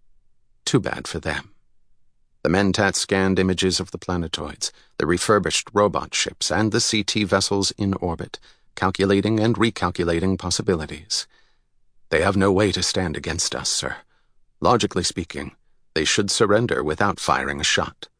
Too bad for them. The Mentat scanned images of the planetoids, the refurbished robot ships, and the C T vessels in orbit, calculating and recalculating possibilities. They have no way to stand against us, sir. Logically speaking, they should surrender without firing a shot.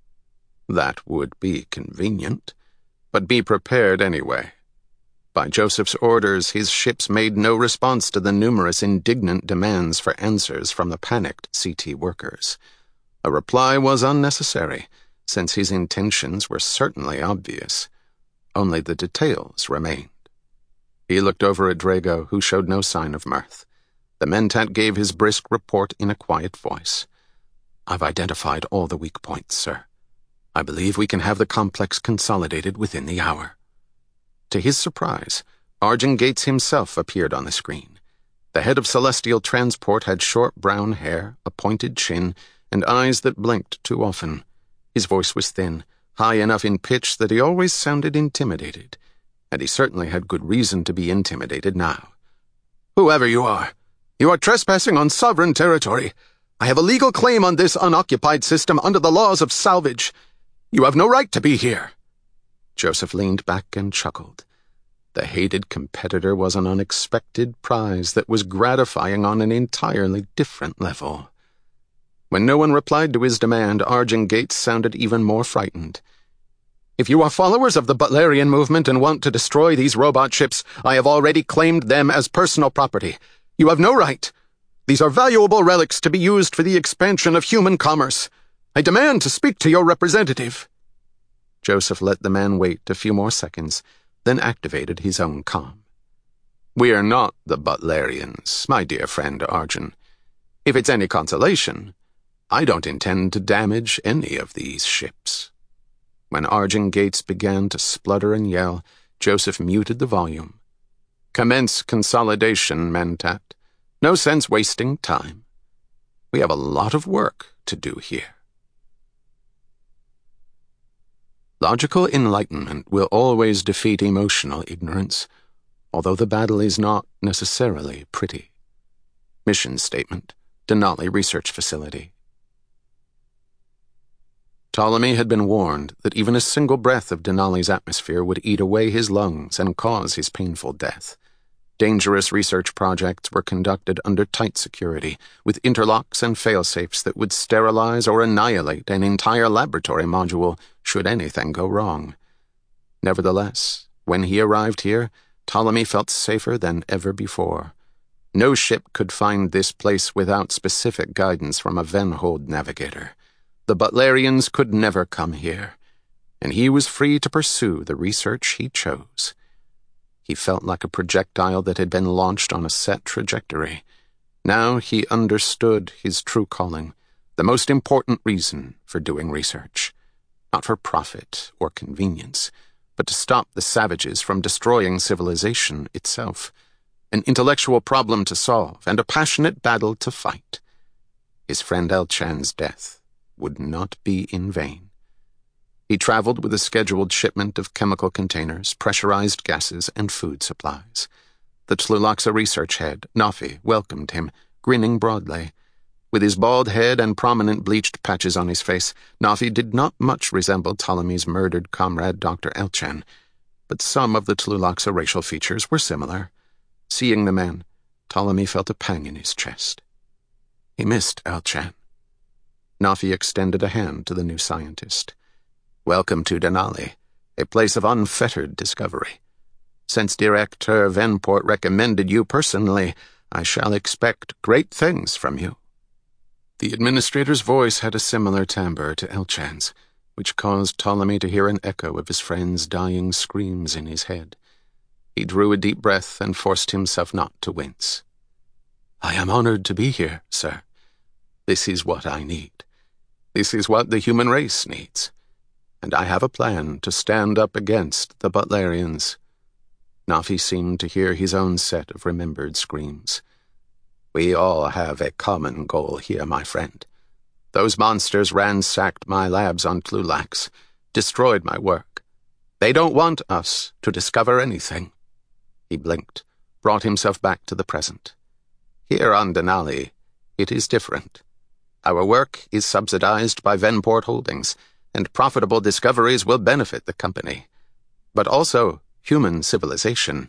That would be convenient, but be prepared anyway. By Joseph's orders, his ships made no response to the numerous indignant demands for answers from the panicked C T workers. A reply was unnecessary, since his intentions were certainly obvious. Only the details remained. He looked over at Drago, who showed no sign of mirth. The Mentat gave his brisk report in a quiet voice. I've identified all the weak points, sir. I believe we can have the complex consolidated within the hour. To his surprise, Argent Gates himself appeared on the screen. The head of Celestial Transport had short brown hair, a pointed chin, and eyes that blinked too often. His voice was thin, high enough in pitch that he always sounded intimidated, and he certainly had good reason to be intimidated now. Whoever you are, you are trespassing on sovereign territory. I have a legal claim on this unoccupied system under the laws of salvage. You have no right to be here. Joseph leaned back and chuckled. The hated competitor was an unexpected prize that was gratifying on an entirely different level. When no one replied to his demand, Argent Gates sounded even more frightened. If you are followers of the Butlerian movement and want to destroy these robot ships, I have already claimed them as personal property. You have no right. These are valuable relics to be used for the expansion of human commerce. I demand to speak to your representative. Joseph let the man wait a few more seconds, then activated his own comm. "We are not the Butlerians, my dear friend Arjun. If it's any consolation, I don't intend to damage any of these ships." When Arjun Gates began to splutter and yell, Joseph muted the volume. "Commence consolidation, Mentat. No sense wasting time. We have a lot of work to do here." Logical enlightenment will always defeat emotional ignorance, although the battle is not necessarily pretty. Mission Statement, Denali Research Facility. Ptolemy had been warned that even a single breath of Denali's atmosphere would eat away his lungs and cause his painful death. Dangerous research projects were conducted under tight security, with interlocks and fail-safes that would sterilize or annihilate an entire laboratory module should anything go wrong. Nevertheless, when he arrived here, Ptolemy felt safer than ever before. No ship could find this place without specific guidance from a Venhold navigator. The Butlerians could never come here, and he was free to pursue the research he chose. He felt like a projectile that had been launched on a set trajectory. Now he understood his true calling, the most important reason for doing research. Not for profit or convenience, but to stop the savages from destroying civilization itself. An intellectual problem to solve and a passionate battle to fight. His friend Elchan's death would not be in vain. He traveled with a scheduled shipment of chemical containers, pressurized gases, and food supplies. The Tluloxa research head, Nafi, welcomed him, grinning broadly. With his bald head and prominent bleached patches on his face, Nafi did not much resemble Ptolemy's murdered comrade Doctor Elchan, but some of the Tluloxa racial features were similar. Seeing the man, Ptolemy felt a pang in his chest. He missed Elchan. Nafi extended a hand to the new scientist. "Welcome to Denali, a place of unfettered discovery. Since Director Venport recommended you personally, I shall expect great things from you." The administrator's voice had a similar timbre to Elchan's, which caused Ptolemy to hear an echo of his friend's dying screams in his head. He drew a deep breath and forced himself not to wince. "I am honored to be here, sir. This is what I need. This is what the human race needs. And I have a plan to stand up against the Butlerians." Nafi seemed to hear his own set of remembered screams. "We all have a common goal here, my friend. Those monsters ransacked my labs on Tlulax, destroyed my work. They don't want us to discover anything." He blinked, brought himself back to the present. "Here on Denali, it is different. Our work is subsidized by Venport Holdings, and profitable discoveries will benefit the company. But also human civilization.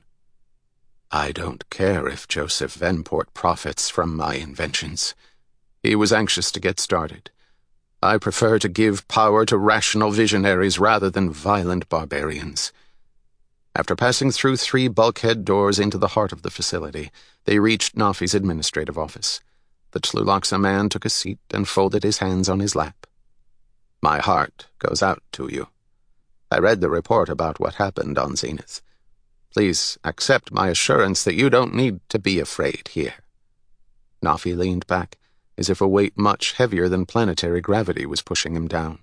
I don't care if Joseph Venport profits from my inventions. He was anxious to get started. I prefer to give power to rational visionaries rather than violent barbarians." After passing through three bulkhead doors into the heart of the facility, they reached Nafi's administrative office. The Tluloxa man took a seat and folded his hands on his lap. "My heart goes out to you. I read the report about what happened on Zenith. Please accept my assurance that you don't need to be afraid here." Nafi leaned back, as if a weight much heavier than planetary gravity was pushing him down.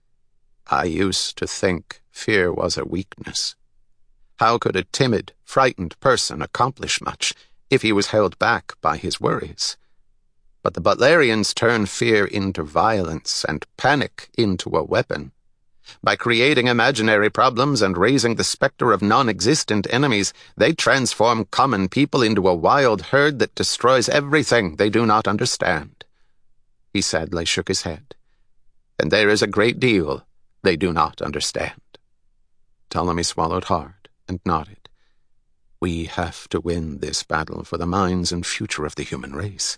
"I used to think fear was a weakness. How could a timid, frightened person accomplish much if he was held back by his worries? But the Butlerians turn fear into violence and panic into a weapon. By creating imaginary problems and raising the specter of non-existent enemies, they transform common people into a wild herd that destroys everything they do not understand." He sadly shook his head. "And there is a great deal they do not understand." Ptolemy swallowed hard and nodded. "We have to win this battle for the minds and future of the human race.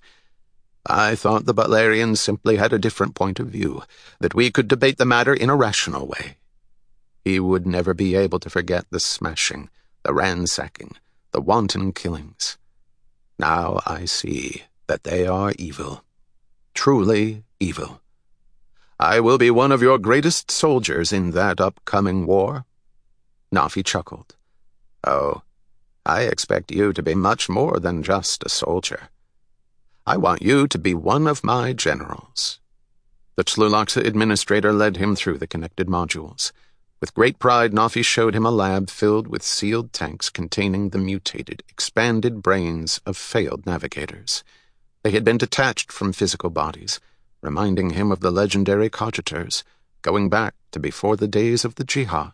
I thought the Butlerians simply had a different point of view, that we could debate the matter in a rational way." He would never be able to forget the smashing, the ransacking, the wanton killings. Now I see that they are evil. Truly evil. I will be one of your greatest soldiers in that upcoming war." Nafi chuckled. "Oh, I expect you to be much more than just a soldier. I want you to be one of my generals." The Tleilaxu administrator led him through the connected modules. With great pride, Nafi showed him a lab filled with sealed tanks containing the mutated, expanded brains of failed navigators. They had been detached from physical bodies, reminding him of the legendary cogitors, going back to before the days of the jihad.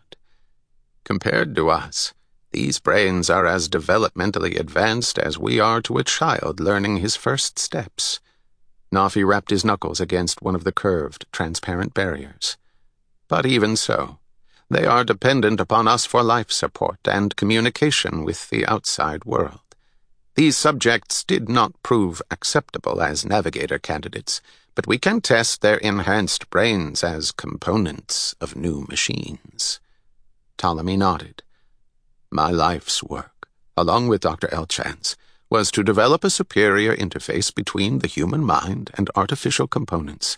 Compared to us, these brains are as developmentally advanced as we are to a child learning his first steps. Nafi rapped his knuckles against one of the curved, transparent barriers. But even so, they are dependent upon us for life support and communication with the outside world. These subjects did not prove acceptable as navigator candidates, but we can test their enhanced brains as components of new machines. Ptolemy nodded. My life's work, along with Doctor Elchan's, was to develop a superior interface between the human mind and artificial components.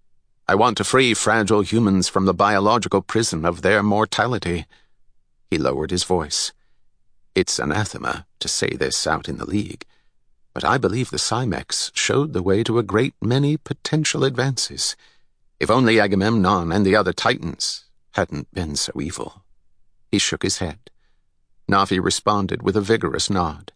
I want to free fragile humans from the biological prison of their mortality. He lowered his voice. It's anathema to say this out in the League, but I believe the Cymex showed the way to a great many potential advances, if only Agamemnon and the other Titans hadn't been so evil. He shook his head. Nafi responded with a vigorous nod.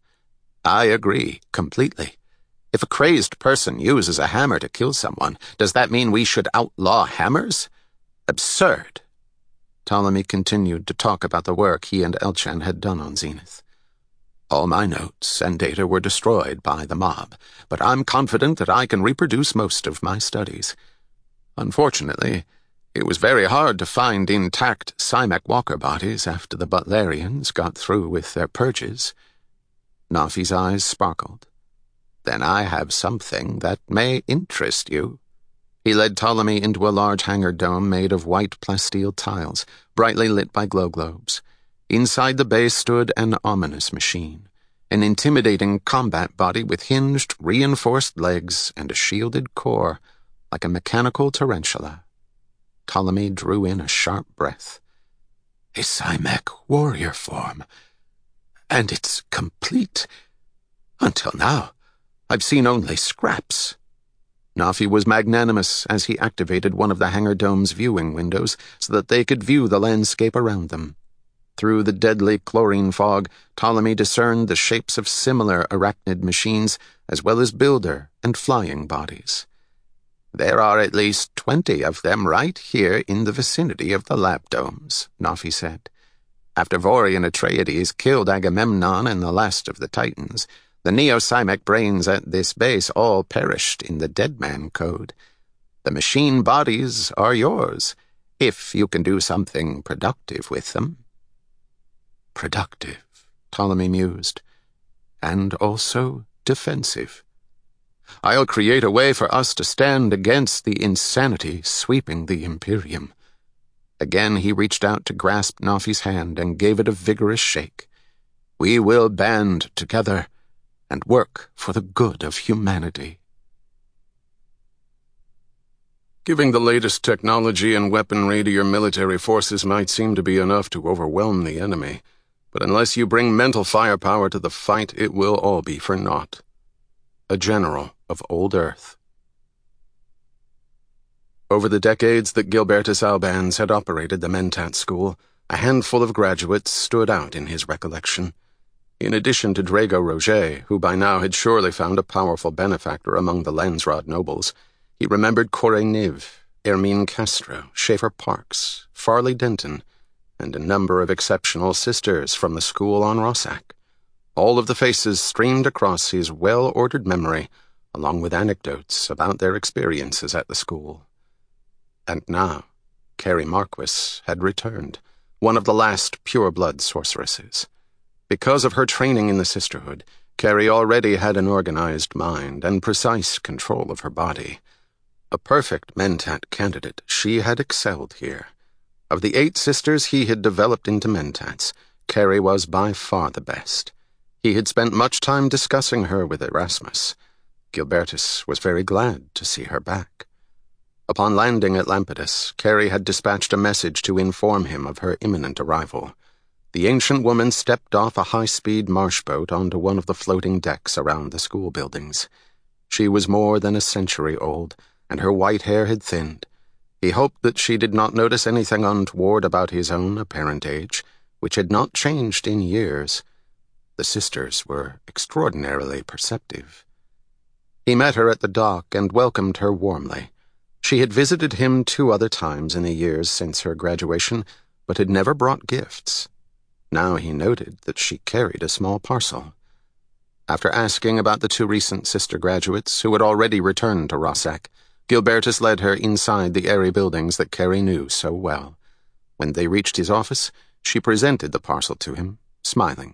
I agree, completely. If a crazed person uses a hammer to kill someone, does that mean we should outlaw hammers? Absurd. Ptolemy continued to talk about the work he and Elchan had done on Zenith. All my notes and data were destroyed by the mob, but I'm confident that I can reproduce most of my studies. Unfortunately, it was very hard to find intact Cymek walker bodies after the Butlerians got through with their purges. Nafi's eyes sparkled. Then I have something that may interest you. He led Ptolemy into a large hangar dome made of white plasteel tiles, brightly lit by glow globes. Inside the base stood an ominous machine, an intimidating combat body with hinged, reinforced legs and a shielded core, like a mechanical tarantula. Ptolemy drew in a sharp breath. A Cymek warrior form. And it's complete. Until now, I've seen only scraps. Nafi was magnanimous as he activated one of the hangar dome's viewing windows so that they could view the landscape around them. Through the deadly chlorine fog, Ptolemy discerned the shapes of similar arachnid machines as well as builder and flying bodies. There are at least twenty of them right here in the vicinity of the lab domes, Nafi said. After Vori and Atreides killed Agamemnon and the last of the Titans, the Neo-Cymek brains at this base all perished in the Deadman Code. The machine bodies are yours, if you can do something productive with them. Productive, Ptolemy mused, and also defensive. I'll create a way for us to stand against the insanity sweeping the Imperium. Again he reached out to grasp Nafi's hand and gave it a vigorous shake. We will band together and work for the good of humanity. Giving the latest technology and weaponry to your military forces might seem to be enough to overwhelm the enemy, but unless you bring mental firepower to the fight, it will all be for naught. A general of old Earth. Over the decades that Gilbertus Albans had operated the Mentat School, a handful of graduates stood out in his recollection. In addition to Drago Roger, who by now had surely found a powerful benefactor among the Landsrod nobles, he remembered Corey Niv, Hermine Castro, Schaefer Parks, Farley Denton, and a number of exceptional sisters from the school on Rossack. All of the faces streamed across his well-ordered memory, along with anecdotes about their experiences at the school. And now, Carrie Marquis had returned, one of the last pure-blood sorceresses. Because of her training in the Sisterhood, Carrie already had an organized mind and precise control of her body. A perfect Mentat candidate, she had excelled here. Of the eight sisters he had developed into Mentats, Carrie was by far the best. He had spent much time discussing her with Erasmus. Gilbertus was very glad to see her back. Upon landing at Lampetus, Carrie had dispatched a message to inform him of her imminent arrival. The ancient woman stepped off a high-speed marsh boat onto one of the floating decks around the school buildings. She was more than a century old, and her white hair had thinned. He hoped that she did not notice anything untoward about his own apparent age, which had not changed in years. The sisters were extraordinarily perceptive. He met her at the dock and welcomed her warmly. She had visited him two other times in the years since her graduation, but had never brought gifts. Now he noted that she carried a small parcel. After asking about the two recent sister graduates who had already returned to Rossack, Gilbertus led her inside the airy buildings that Carrie knew so well. When they reached his office, she presented the parcel to him, smiling.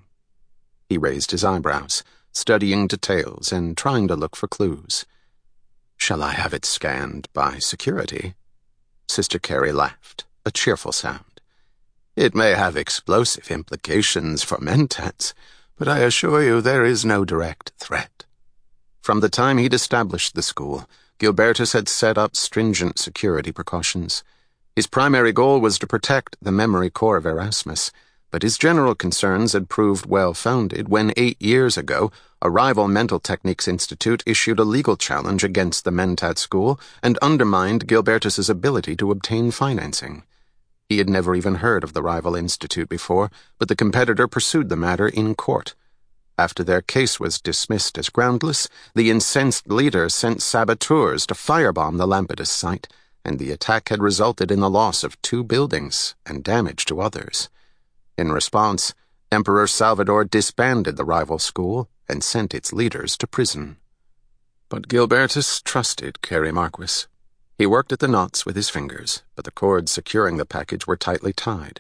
He raised his eyebrows, studying details and trying to look for clues. "Shall I have it scanned by security?" Sister Carrie laughed, a cheerful sound. "It may have explosive implications for mentats, but I assure you there is no direct threat." From the time he'd established the school, Gilbertus had set up stringent security precautions. His primary goal was to protect the memory core of Erasmus, but his general concerns had proved well-founded when eight years ago a rival Mental Techniques Institute issued a legal challenge against the Mentat school and undermined Gilbertus's ability to obtain financing. He had never even heard of the rival institute before, but the competitor pursued the matter in court. After their case was dismissed as groundless, the incensed leader sent saboteurs to firebomb the Lampetus site, and the attack had resulted in the loss of two buildings and damage to others. In response, Emperor Salvador disbanded the rival school and sent its leaders to prison. But Gilbertus trusted Carrie Marquis. He worked at the knots with his fingers, but the cords securing the package were tightly tied.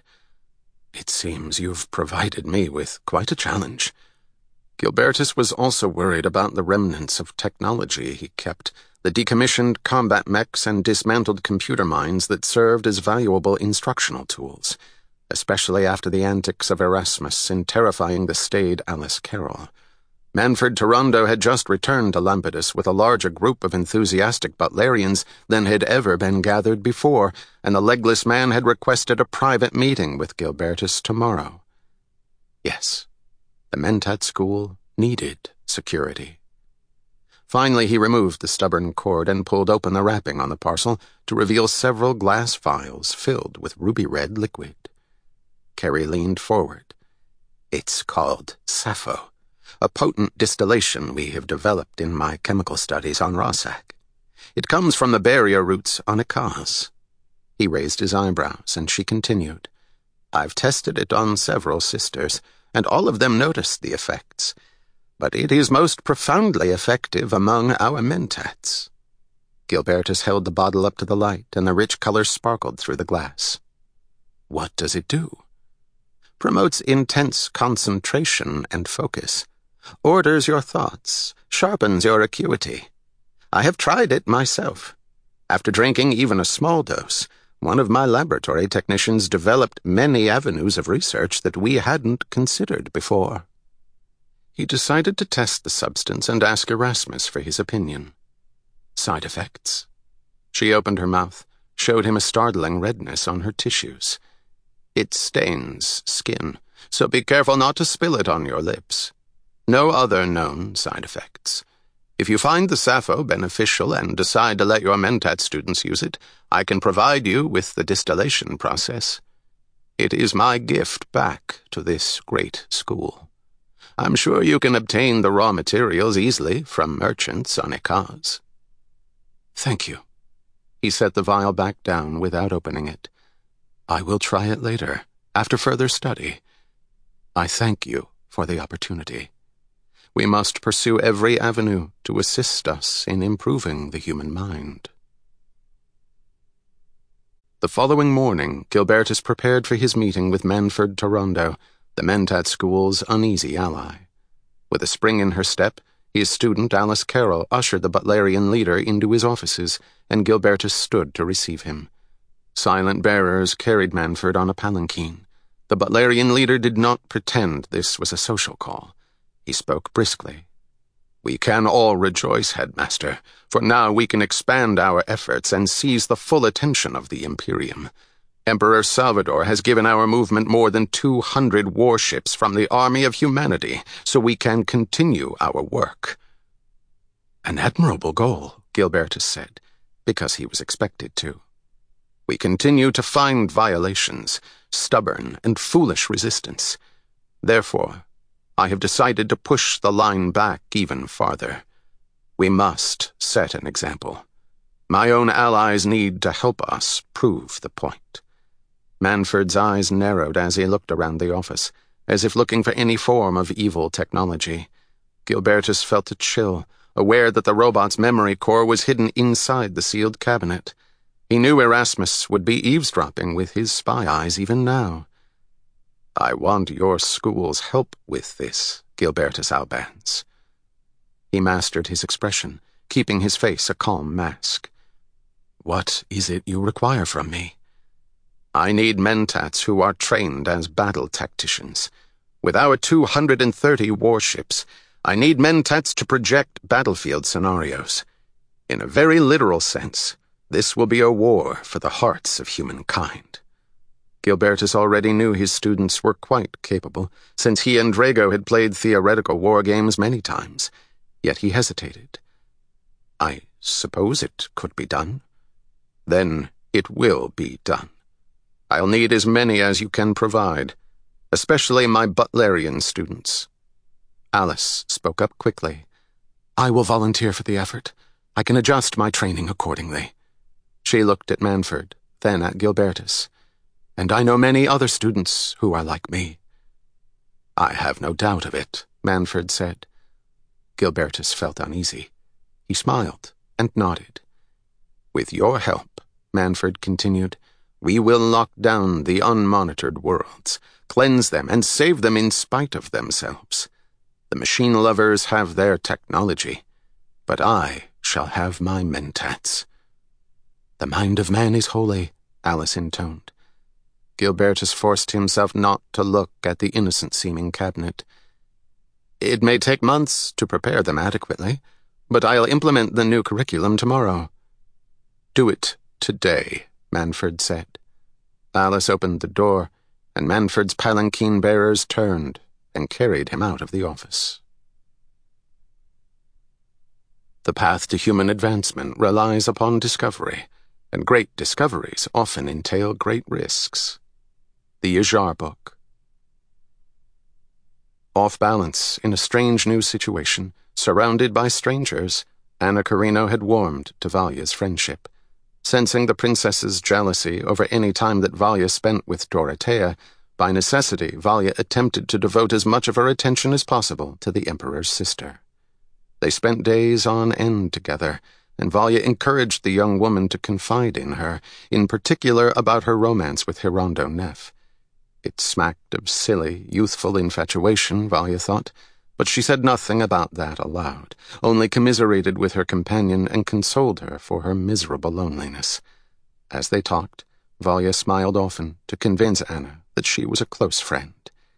"It seems you've provided me with quite a challenge." Gilbertus was also worried about the remnants of technology he kept, the decommissioned combat mechs and dismantled computer minds that served as valuable instructional tools, especially after the antics of Erasmus in terrifying the staid Alice Carroll. Manfred Toronto had just returned to Lampetus with a larger group of enthusiastic Butlerians than had ever been gathered before, and the legless man had requested a private meeting with Gilbertus tomorrow. Yes, the Mentat school needed security. Finally, he removed the stubborn cord and pulled open the wrapping on the parcel to reveal several glass vials filled with ruby-red liquid. Carrie leaned forward. "It's called Sappho, a potent distillation we have developed in my chemical studies on Rossack. It comes from the barrier roots on Ikaz." He raised his eyebrows, and she continued. "I've tested it on several sisters, and all of them noticed the effects. But it is most profoundly effective among our mentats." Gilbertus held the bottle up to the light, and the rich color sparkled through the glass. "What does it do?" "Promotes intense concentration and focus. Orders your thoughts, sharpens your acuity. I have tried it myself. After drinking even a small dose, one of my laboratory technicians developed many avenues of research that we hadn't considered before." He decided to test the substance and ask Erasmus for his opinion. "Side effects?" She opened her mouth, showed him a startling redness on her tissues. "It stains skin, so be careful not to spill it on your lips. No other known side effects. If you find the Sappho beneficial and decide to let your Mentat students use it, I can provide you with the distillation process. It is my gift back to this great school. I'm sure you can obtain the raw materials easily from merchants on Ikaz." "Thank you." He set the vial back down without opening it. "I will try it later, after further study. I thank you for the opportunity. We must pursue every avenue to assist us in improving the human mind." The following morning, Gilbertus prepared for his meeting with Manfred Toronto, the Mentat school's uneasy ally. With a spring in her step, his student Alice Carroll ushered the Butlerian leader into his offices, and Gilbertus stood to receive him. Silent bearers carried Manfred on a palanquin. The Butlerian leader did not pretend this was a social call. He spoke briskly. We can all rejoice, Headmaster, for now we can expand our efforts and seize the full attention of the Imperium. Emperor Salvador has given our movement more than two hundred warships from the army of humanity, so we can continue our work. An admirable goal, Gilbertus said, because he was expected to. We continue to find violations, stubborn and foolish resistance. Therefore, I have decided to push the line back even farther. We must set an example. My own allies need to help us prove the point. Manfred's eyes narrowed as he looked around the office, as if looking for any form of evil technology. Gilbertus felt a chill, aware that the robot's memory core was hidden inside the sealed cabinet. He knew Erasmus would be eavesdropping with his spy eyes even now. I want your school's help with this, Gilbertus Albans. He mastered his expression, keeping his face a calm mask. What is it you require from me? I need mentats who are trained as battle tacticians. With our two hundred thirty warships, I need mentats to project battlefield scenarios. In a very literal sense, this will be a war for the hearts of humankind. Gilbertus already knew his students were quite capable, since he and Drago had played theoretical war games many times. Yet he hesitated. I suppose it could be done. Then it will be done. I'll need as many as you can provide, especially my Butlerian students. Alice spoke up quickly. I will volunteer for the effort. I can adjust my training accordingly. She looked at Manfred, then at Gilbertus. And I know many other students who are like me. I have no doubt of it, Manfred said. Gilbertus felt uneasy. He smiled and nodded. With your help, Manfred continued, we will lock down the unmonitored worlds, cleanse them, and save them in spite of themselves. The machine lovers have their technology, but I shall have my mentats. The mind of man is holy, Alice intoned. Gilbertus forced himself not to look at the innocent-seeming cabinet. It may take months to prepare them adequately, but I'll implement the new curriculum tomorrow. Do it today, Manfred said. Alice opened the door, and Manfred's palanquin bearers turned and carried him out of the office. The path to human advancement relies upon discovery, and great discoveries often entail great risks. The Yajar Book. Off balance, in a strange new situation, surrounded by strangers, Anna Carino had warmed to Valya's friendship. Sensing the princess's jealousy over any time that Valya spent with Dorothea, by necessity Valya attempted to devote as much of her attention as possible to the Emperor's sister. They spent days on end together, and Valya encouraged the young woman to confide in her, in particular about her romance with Hirondo Neff. It smacked of silly, youthful infatuation, Valya thought, but she said nothing about that aloud, only commiserated with her companion and consoled her for her miserable loneliness. As they talked, Valya smiled often to convince Anna that she was a close friend.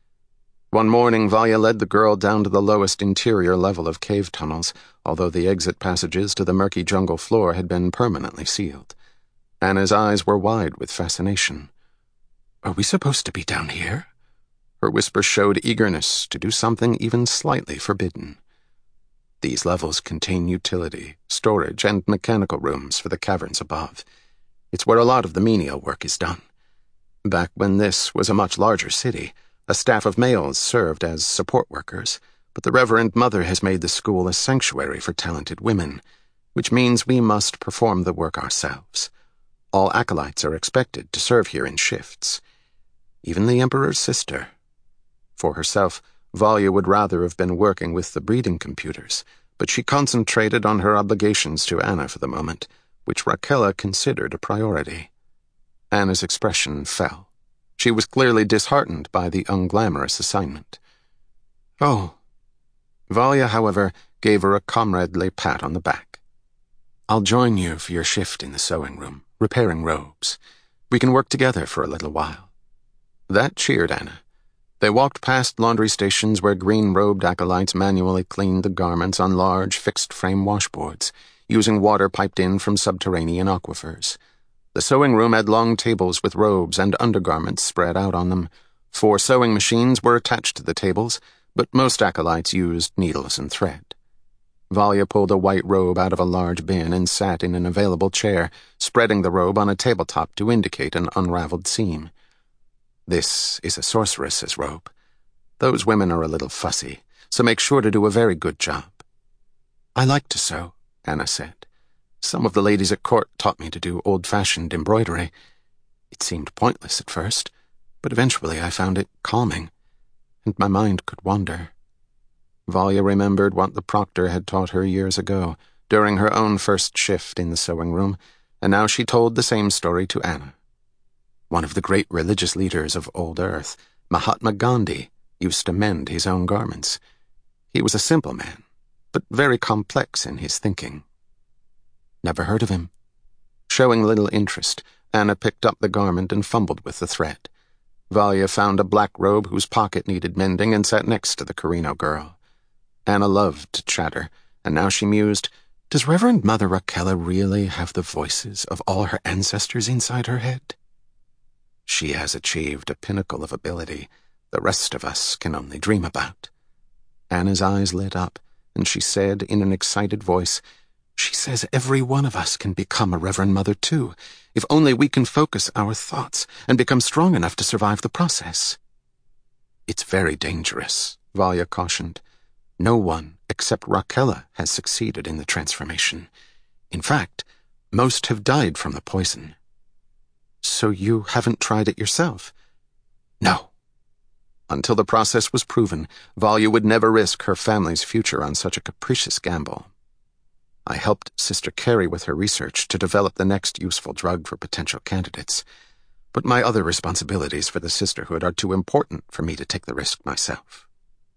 One morning, Valya led the girl down to the lowest interior level of cave tunnels, although the exit passages to the murky jungle floor had been permanently sealed. Anna's eyes were wide with fascination. Are we supposed to be down here? Her whisper showed eagerness to do something even slightly forbidden. These levels contain utility, storage, and mechanical rooms for the caverns above. It's where a lot of the menial work is done. Back when this was a much larger city, a staff of males served as support workers, but the Reverend Mother has made the school a sanctuary for talented women, which means we must perform the work ourselves. All acolytes are expected to serve here in shifts. Even the Emperor's sister. For herself, Valya would rather have been working with the breeding computers, but she concentrated on her obligations to Anna for the moment, which Raquella considered a priority. Anna's expression fell. She was clearly disheartened by the unglamorous assignment. Oh. Valya, however, gave her a comradely pat on the back. I'll join you for your shift in the sewing room, repairing robes. We can work together for a little while. That cheered Anna. They walked past laundry stations where green-robed acolytes manually cleaned the garments on large, fixed-frame washboards, using water piped in from subterranean aquifers. The sewing room had long tables with robes and undergarments spread out on them. Four sewing machines were attached to the tables, but most acolytes used needles and thread. Valya pulled a white robe out of a large bin and sat in an available chair, spreading the robe on a tabletop to indicate an unraveled seam. This is a sorceress's robe. Those women are a little fussy, so make sure to do a very good job. I like to sew, Anna said. Some of the ladies at court taught me to do old-fashioned embroidery. It seemed pointless at first, but eventually I found it calming, and my mind could wander. Valya remembered what the proctor had taught her years ago, during her own first shift in the sewing room, and now she told the same story to Anna. One of the great religious leaders of old Earth, Mahatma Gandhi, used to mend his own garments. He was a simple man, but very complex in his thinking. Never heard of him. Showing little interest, Anna picked up the garment and fumbled with the thread. Valya found a black robe whose pocket needed mending and sat next to the Carino girl. Anna loved to chatter, and now she mused, does Reverend Mother Raquella really have the voices of all her ancestors inside her head? She has achieved a pinnacle of ability the rest of us can only dream about. Anna's eyes lit up, and she said in an excited voice, she says every one of us can become a Reverend Mother too, if only we can focus our thoughts and become strong enough to survive the process. It's very dangerous, Valya cautioned. No one except Raquella has succeeded in the transformation. In fact, most have died from the poison. So you haven't tried it yourself? No. Until the process was proven, Valya would never risk her family's future on such a capricious gamble. I helped Sister Carrie with her research to develop the next useful drug for potential candidates, but my other responsibilities for the sisterhood are too important for me to take the risk myself.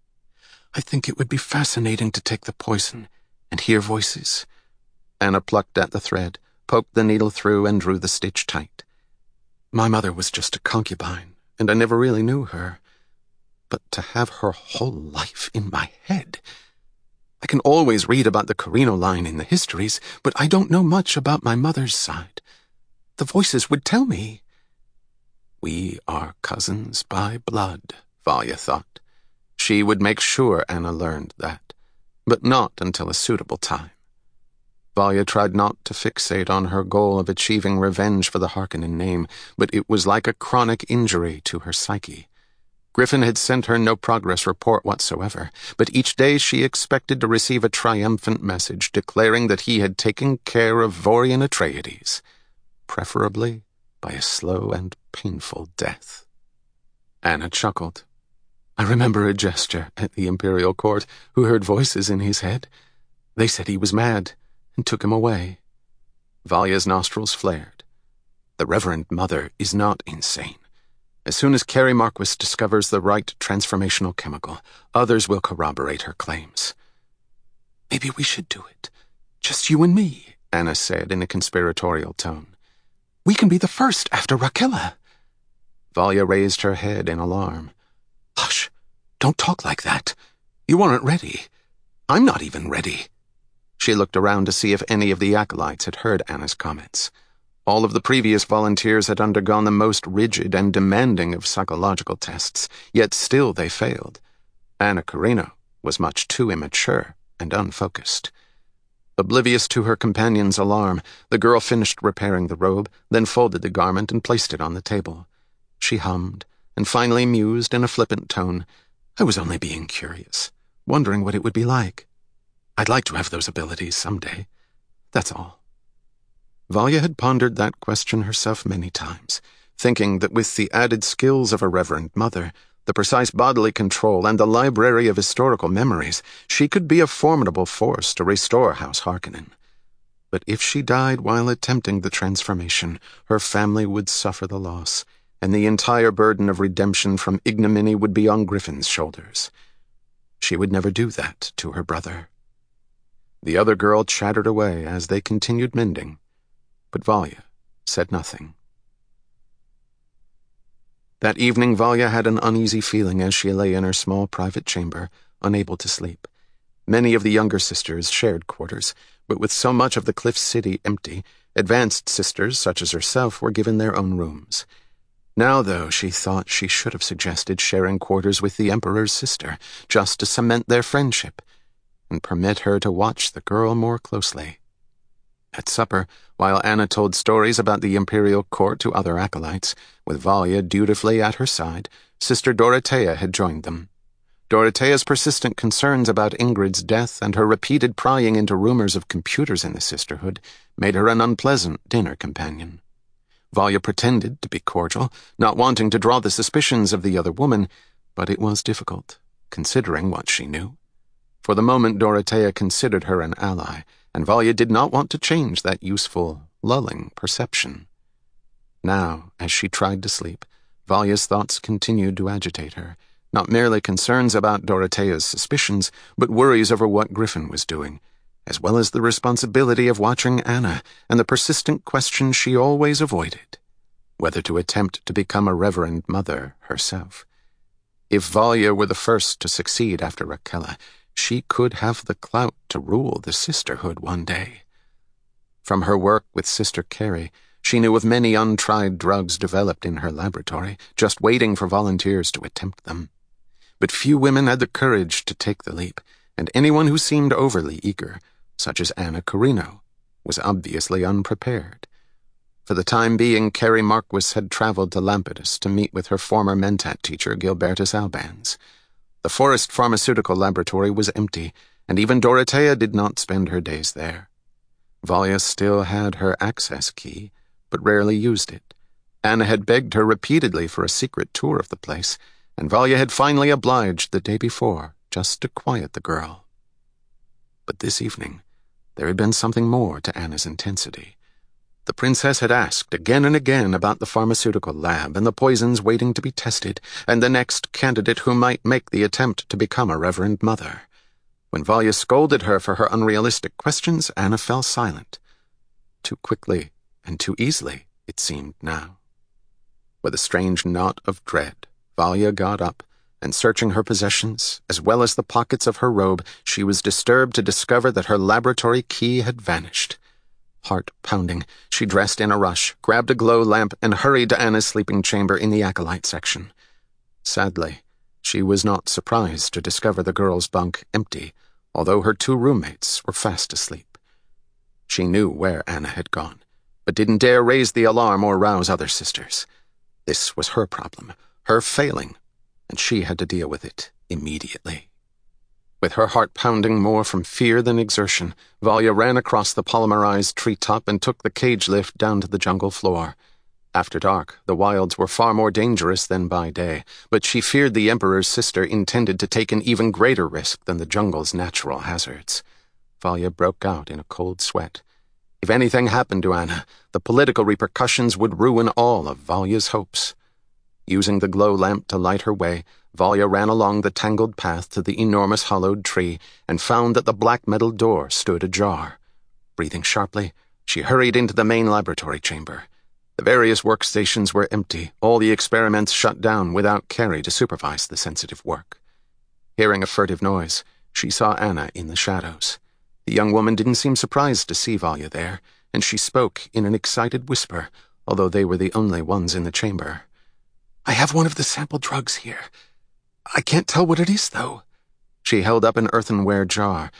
I think it would be fascinating to take the poison and hear voices. Anna plucked at the thread, poked the needle through, and drew the stitch tight. My mother was just a concubine, and I never really knew her. But to have her whole life in my head... I can always read about the Carino line in the histories, but I don't know much about my mother's side. The voices would tell me. We are cousins by blood, Valya thought. She would make sure Anna learned that, but not until a suitable time. Valya tried not to fixate on her goal of achieving revenge for the Harkonnen name, but it was like a chronic injury to her psyche. Griffin had sent her no progress report whatsoever, but each day she expected to receive a triumphant message declaring that he had taken care of Vorian Atreides, preferably by a slow and painful death. Anna chuckled. I remember a jester at the Imperial Court who heard voices in his head. They said he was mad and took him away. Valya's nostrils flared. The Reverend Mother is not insane. As soon as Carrie Marquis discovers the right transformational chemical, others will corroborate her claims. Maybe we should do it. Just you and me, Anna said in a conspiratorial tone. We can be the first after Raquella. Valya raised her head in alarm. Hush, don't talk like that. You aren't ready. I'm not even ready. She looked around to see if any of the acolytes had heard Anna's comments. All of the previous volunteers had undergone the most rigid and demanding of psychological tests, yet still they failed. Anna Carino was much too immature and unfocused. Oblivious to her companion's alarm, the girl finished repairing the robe, then folded the garment and placed it on the table. She hummed, and finally mused in a flippant tone, I was only being curious, wondering what it would be like. I'd like to have those abilities someday. That's all. Valya had pondered that question herself many times, thinking that with the added skills of a Reverend Mother, the precise bodily control, and the library of historical memories, she could be a formidable force to restore House Harkonnen. But if she died while attempting the transformation, her family would suffer the loss, and the entire burden of redemption from ignominy would be on Griffin's shoulders. She would never do that to her brother. The other girl chattered away as they continued mending, but Valya said nothing. That evening, Valya had an uneasy feeling as she lay in her small private chamber, unable to sleep. Many of the younger sisters shared quarters, but with so much of the Cliff City empty, advanced sisters such as herself were given their own rooms. Now, though, she thought she should have suggested sharing quarters with the Emperor's sister, just to cement their friendship, and permit her to watch the girl more closely. At supper, while Anna told stories about the imperial court to other acolytes, with Valya dutifully at her side, Sister Dorothea had joined them. Dorothea's persistent concerns about Ingrid's death and her repeated prying into rumors of computers in the sisterhood made her an unpleasant dinner companion. Valya pretended to be cordial, not wanting to draw the suspicions of the other woman, but it was difficult, considering what she knew. For the moment, Dorothea considered her an ally, and Valya did not want to change that useful, lulling perception. Now, as she tried to sleep, Valya's thoughts continued to agitate her, not merely concerns about Dorothea's suspicions, but worries over what Griffin was doing, as well as the responsibility of watching Anna and the persistent question she always avoided, whether to attempt to become a reverend mother herself. If Valya were the first to succeed after Rakella, she could have the clout to rule the sisterhood one day. From her work with Sister Carrie, she knew of many untried drugs developed in her laboratory, just waiting for volunteers to attempt them. But few women had the courage to take the leap, and anyone who seemed overly eager, such as Anna Carino, was obviously unprepared. For the time being, Carrie Marquis had traveled to Lampetus to meet with her former Mentat teacher, Gilbertus Albans. The Forest Pharmaceutical Laboratory was empty, and even Dorothea did not spend her days there. Valya still had her access key, but rarely used it. Anna had begged her repeatedly for a secret tour of the place, and Valya had finally obliged the day before, just to quiet the girl. But this evening, there had been something more to Anna's intensity. The princess had asked again and again about the pharmaceutical lab and the poisons waiting to be tested, and the next candidate who might make the attempt to become a reverend mother. When Valya scolded her for her unrealistic questions, Anna fell silent. Too quickly and too easily, it seemed now. With a strange knot of dread, Valya got up, and searching her possessions, as well as the pockets of her robe, she was disturbed to discover that her laboratory key had vanished. Heart pounding, she dressed in a rush, grabbed a glow lamp, and hurried to Anna's sleeping chamber in the acolyte section. Sadly, she was not surprised to discover the girl's bunk empty, although her two roommates were fast asleep. She knew where Anna had gone, but didn't dare raise the alarm or rouse other sisters. This was her problem, her failing, and she had to deal with it immediately. With her heart pounding more from fear than exertion, Valya ran across the polymerized treetop and took the cage lift down to the jungle floor. After dark, the wilds were far more dangerous than by day, but she feared the Emperor's sister intended to take an even greater risk than the jungle's natural hazards. Valya broke out in a cold sweat. If anything happened to Anna, the political repercussions would ruin all of Valya's hopes. Using the glow lamp to light her way, Valya ran along the tangled path to the enormous hollowed tree and found that the black metal door stood ajar. Breathing sharply, she hurried into the main laboratory chamber. The various workstations were empty, all the experiments shut down without Carrie to supervise the sensitive work. Hearing a furtive noise, she saw Anna in the shadows. The young woman didn't seem surprised to see Valya there, and she spoke in an excited whisper, although they were the only ones in the chamber. I have one of the sample drugs here. I can't tell what it is, though. She held up an earthenware jar,